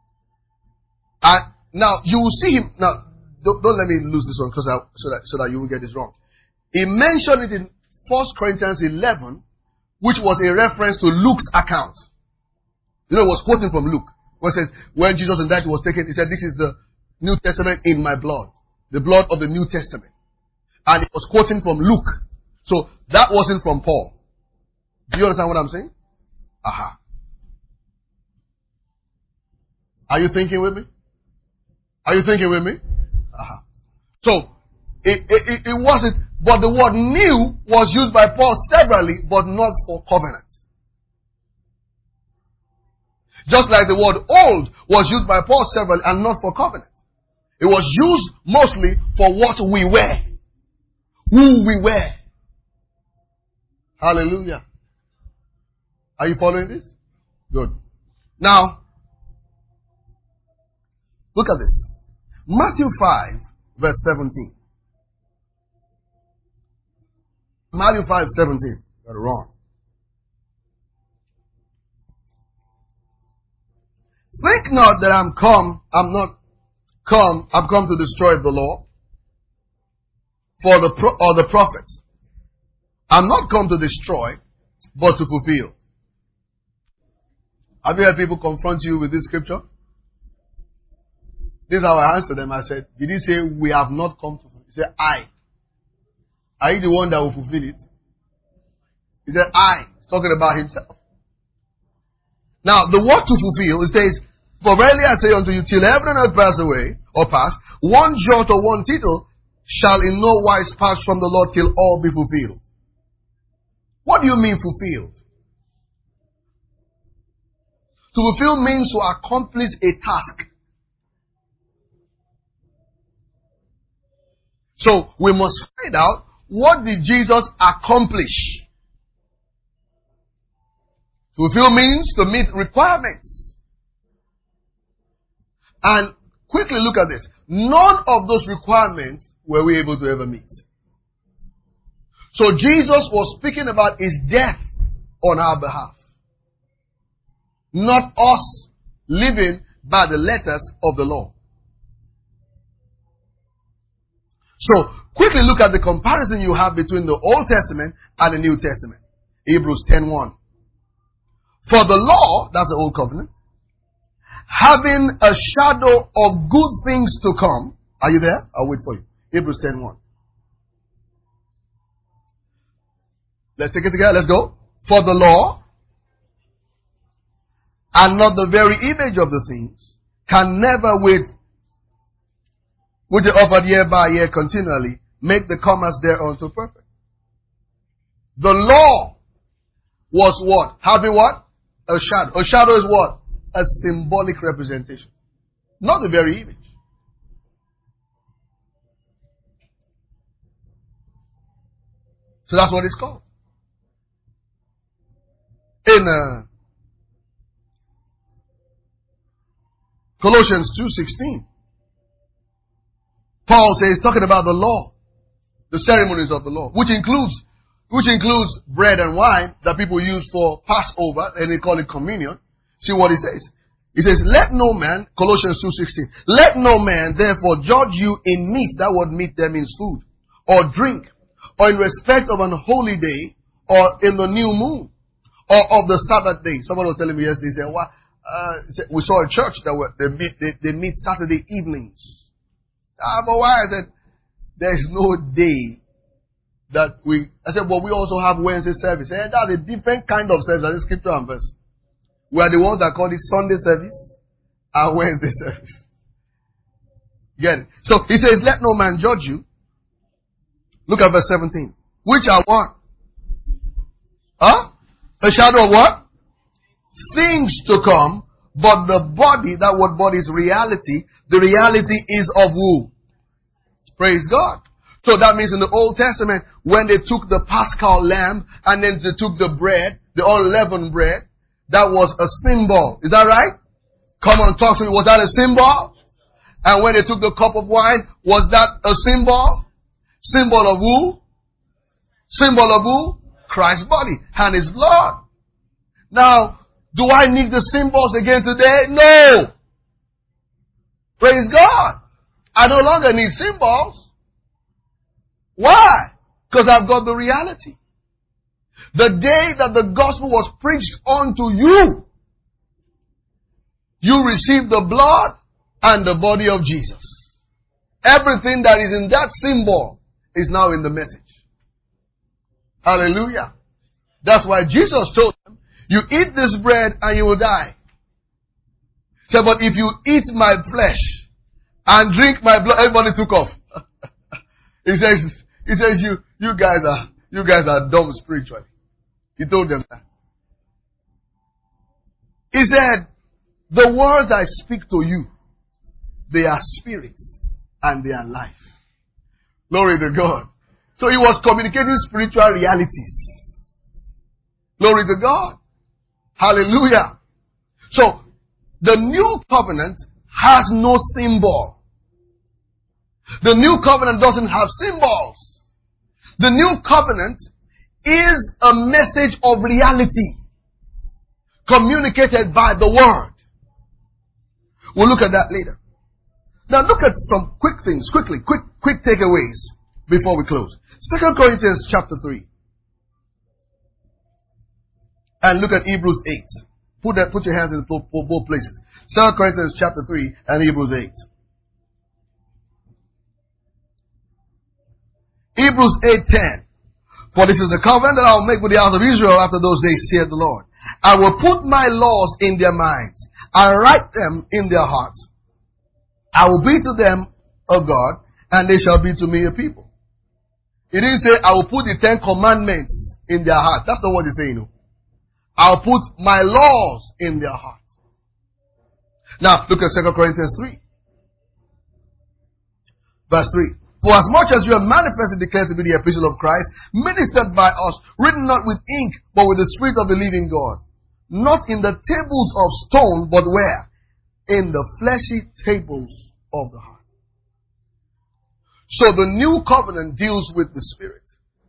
Now you will see him. Now, don't let me lose this one so that you will get this wrong. He mentioned it in 1 Corinthians 11, which was a reference to Luke's account. You know, it was quoting from Luke. Where it says, when Jesus and that was taken, he said, "This is the New Testament in my blood." The blood of the New Testament. And it was quoting from Luke. So that wasn't from Paul. Do you understand what I'm saying? Aha. Are you thinking with me? Are you thinking with me? Aha. So, it wasn't, but the word new was used by Paul severally, but not for covenant. Just like the word old was used by Paul severally and not for covenant. It was used mostly for what we were. Who we were. Hallelujah. Are you following this? Good. Now, look at this. Matthew 5, verse 17. Matthew 5, 17. Got it wrong. Think not that I'm come to destroy the law or the prophets. I'm not come to destroy, but to fulfill. Have you heard people confront you with this scripture? This is how I answered them. I said, did he say we have not come to fulfill? He said, I. Are you the one that will fulfill it? He said, I. He's talking about himself. Now, the word to fulfill, it says, for verily I say unto you, till heaven and earth pass away, or pass, one jot or one tittle shall in no wise pass from the Lord till all be fulfilled. What do you mean fulfilled? To fulfill means to accomplish a task. So, we must find out, what did Jesus accomplish? To fulfill means to meet requirements. And quickly look at this. None of those requirements were we able to ever meet. So Jesus was speaking about his death on our behalf. Not us living by the letters of the law. So, quickly look at the comparison you have between the Old Testament and the New Testament. Hebrews 10:1. For the law, that's the Old Covenant, having a shadow of good things to come. Are you there? I'll wait for you. Hebrews 10:1. Let's take it together. Let's go. For the law, and not the very image of the things, can never which are offered year by year continually, make the comers thereunto perfect. The law was what? Having what? A shadow. A shadow is what? A symbolic representation. Not the very image. So that's what it's called. In Colossians 2:16, Paul says, talking about the law, the ceremonies of the law, which includes bread and wine that people use for Passover, and they call it communion. See what he says. He says, let no man, Colossians 2:16, let no man therefore judge you in meat, that word meat there means food, or drink, or in respect of an holy day, or in the new moon, or of the Sabbath day. Someone was telling me yesterday, he said, well, we saw a church that they meet Saturday evenings. But why? I said, there's no day that I said, well, we also have Wednesday service. And that's a different kind of service. That's scripture and verse. We are the ones that call it Sunday service and Wednesday service. Get it? So he says, let no man judge you. Look at verse 17. Which are what? A shadow of what? Things to come, but the body, that word body is reality. The reality is of who? Praise God. So that means in the Old Testament, when they took the Paschal lamb and then they took the bread, the unleavened bread, that was a symbol. Is that right? Come on, talk to me. Was that a symbol? And when they took the cup of wine, was that a symbol? Symbol of who? Symbol of who? Christ's body and his blood. Now, do I need the symbols again today? No. Praise God. I no longer need symbols. Why? Because I've got the reality. The day that the gospel was preached unto you, you received the blood and the body of Jesus. Everything that is in that symbol is now in the message. Hallelujah. That's why Jesus told them, you eat this bread and you will die. He said, but if you eat my flesh and drink my blood, everybody took off. He says, you guys are dumb spiritually. He told them that. He said, the words I speak to you, they are spirit and they are life. Glory to God. So he was communicating spiritual realities. Glory to God. Hallelujah. So, the new covenant has no symbol. The new covenant doesn't have symbols. The new covenant is a message of reality communicated by the word. We'll look at that later. Now look at some quick things, quick takeaways before we close. 2 Corinthians chapter 3. And look at Hebrews 8. Put your hands in both places. 2 Corinthians chapter 3 and Hebrews 8. Hebrews 8:10. For this is the covenant that I will make with the house of Israel after those days, saith the Lord. I will put my laws in their minds and write them in their hearts. I will be to them a God, and they shall be to me a people. He didn't say, I will put the 10 commandments in their heart. That's not what he's saying. No. I'll put my laws in their heart. Now, look at 2 Corinthians 3. Verse 3. For as much as you are manifestly declared to be the epistle of Christ, ministered by us, written not with ink, but with the Spirit of the living God. Not in the tables of stone, but where? In the fleshy tables of the heart. So the new covenant deals with the Spirit.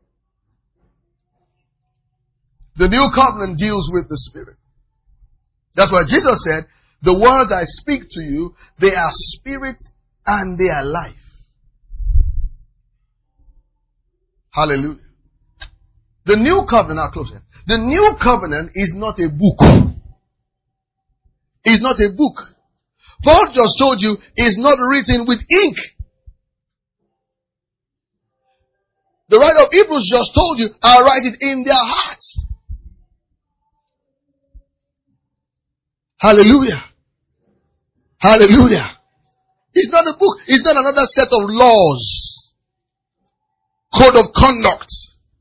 The new covenant deals with the Spirit. That's why Jesus said, the words I speak to you, they are spirit and they are life. Hallelujah. The new covenant, I'll close here. The new covenant is not a book. It's not a book. Paul just told you it's not written with ink. The writer of Hebrews just told you, I'll write it in their hearts. Hallelujah. Hallelujah. It's not a book. It's not another set of laws. Code of conduct.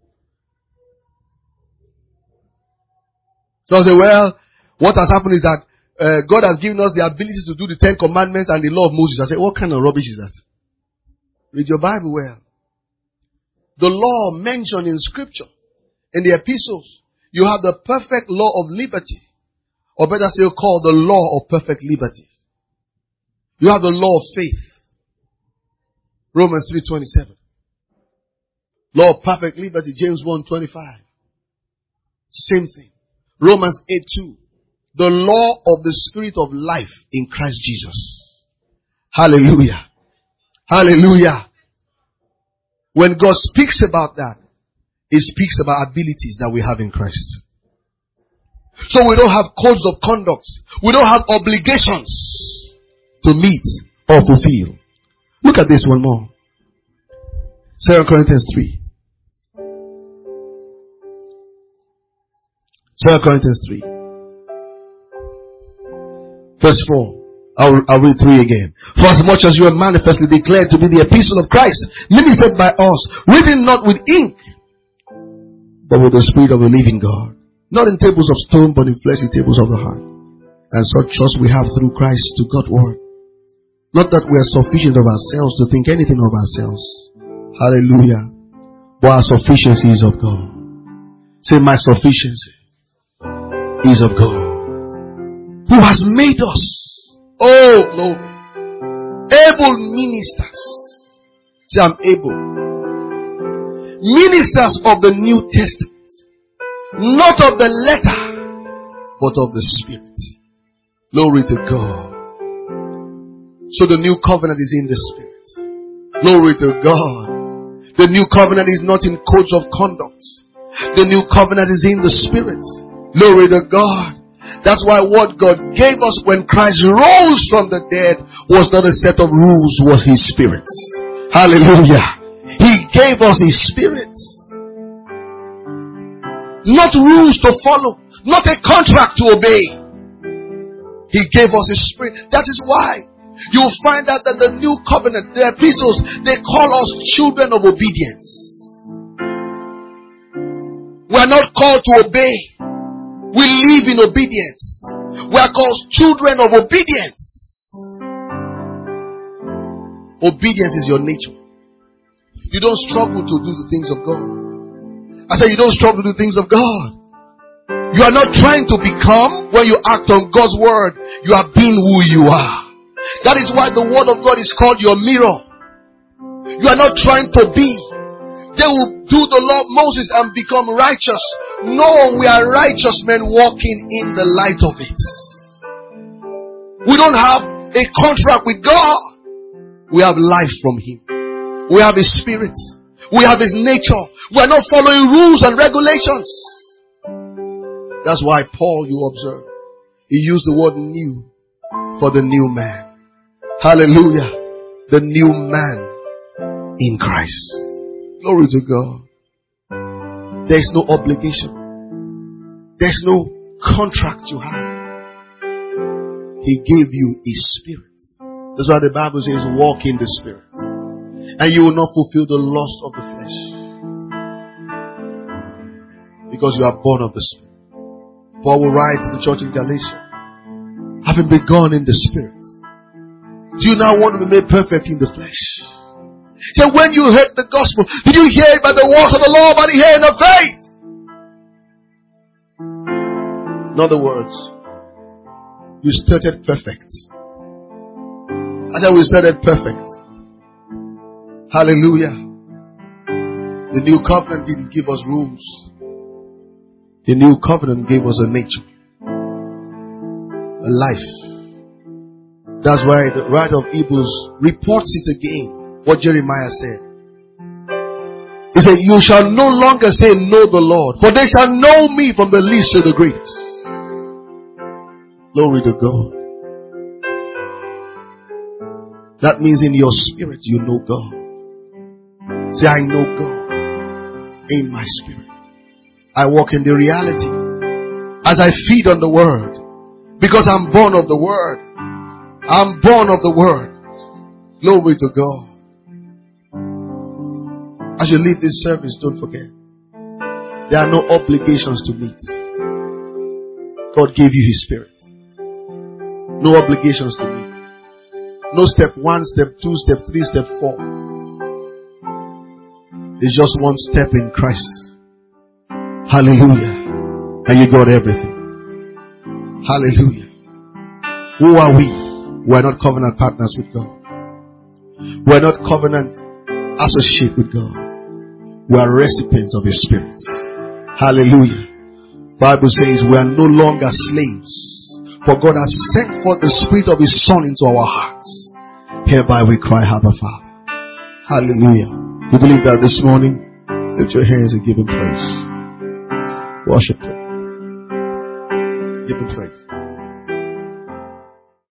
So I say, well, what has happened is that God has given us the ability to do the 10 commandments and the law of Moses. I say, what kind of rubbish is that? Read your Bible well. The law mentioned in scripture, in the epistles, you have the perfect law of liberty. Or better say, called the law of perfect liberty. You have the law of faith. Romans 3:27. Law of perfect liberty, James 1:25. Same thing. Romans 8:2. The law of the Spirit of life in Christ Jesus. Hallelujah. Hallelujah. When God speaks about that, He speaks about abilities that we have in Christ. So we don't have codes of conduct. We don't have obligations to meet or fulfill. Look at this one more. 2 Corinthians 3. 2 Corinthians 3. Verse 4. I'll read 3 again. For as much as you are manifestly declared to be the epistle of Christ, ministered by us, written not with ink, but with the Spirit of the living God. Not in tables of stone, but in fleshly tables of the heart. And such trust we have through Christ to God's word. Not that we are sufficient of ourselves to think anything of ourselves. Hallelujah. But our sufficiency is of God. Say, my sufficiency is of God, who has made us, oh glory, able ministers. Say, I'm able. Ministers of the New Testament. Not of the letter, but of the Spirit. Glory to God. So the new covenant is in the Spirit. Glory to God. The new covenant is not in codes of conduct. The new covenant is in the Spirit. Glory to God. That's why what God gave us when Christ rose from the dead was not a set of rules, was His Spirit. Hallelujah. He gave us His Spirit. Not rules to follow. Not a contract to obey. He gave us His Spirit. That is why you'll find out that the new covenant, the epistles, they call us children of obedience. We are not called to obey. We live in obedience. We are called children of obedience. Obedience is your nature. You don't struggle to do the things of God. I said you don't struggle to do things of God. You are not trying to become. When you act on God's word, you are being who you are. That is why the word of God is called your mirror. You are not trying to be. They will do the law of Moses and become righteous. No, we are righteous men walking in the light of it. We don't have a contract with God. We have life from Him. We have His Spirit. We have His nature. We are not following rules and regulations. That's why Paul, you observe, he used the word new for the new man. Hallelujah. The new man in Christ. Glory to God. There's no obligation. There's no contract you have. He gave you His Spirit. That's why the Bible says walk in the Spirit, and you will not fulfill the lust of the flesh, because you are born of the Spirit. Paul will write to the church in Galatia, having begun in the Spirit, do you now want to be made perfect in the flesh? So when you heard the gospel, did you hear it by the words of the law, by the hearing of faith? In other words, you started perfect. I said we started perfect. Hallelujah. The new covenant didn't give us rules. The new covenant gave us a nature, a life. That's why the writer of Hebrews reports it again, what Jeremiah said. He said, you shall no longer say know the Lord, for they shall know me from the least to the greatest. Glory to God. That means in your spirit you know God. Say, I know God in my spirit. I walk in the reality as I feed on the word, because I'm born of the word. I'm born of the word. Glory to God. As you leave this service, don't forget, there are no obligations to meet. God gave you His Spirit. No obligations to meet. No step 1, step 2, step 3, step 4. It's just one step in Christ. Hallelujah. And you got everything. Hallelujah. Who are we? We're not covenant partners with God. We're not covenant associate with God. We are recipients of His Spirit. Hallelujah. Bible says we are no longer slaves, for God has sent forth the Spirit of His Son into our hearts. Hereby we cry, Abba, Father. Hallelujah. You believe that this morning? Lift your hands and give Him praise. Worship Him. Give Him praise.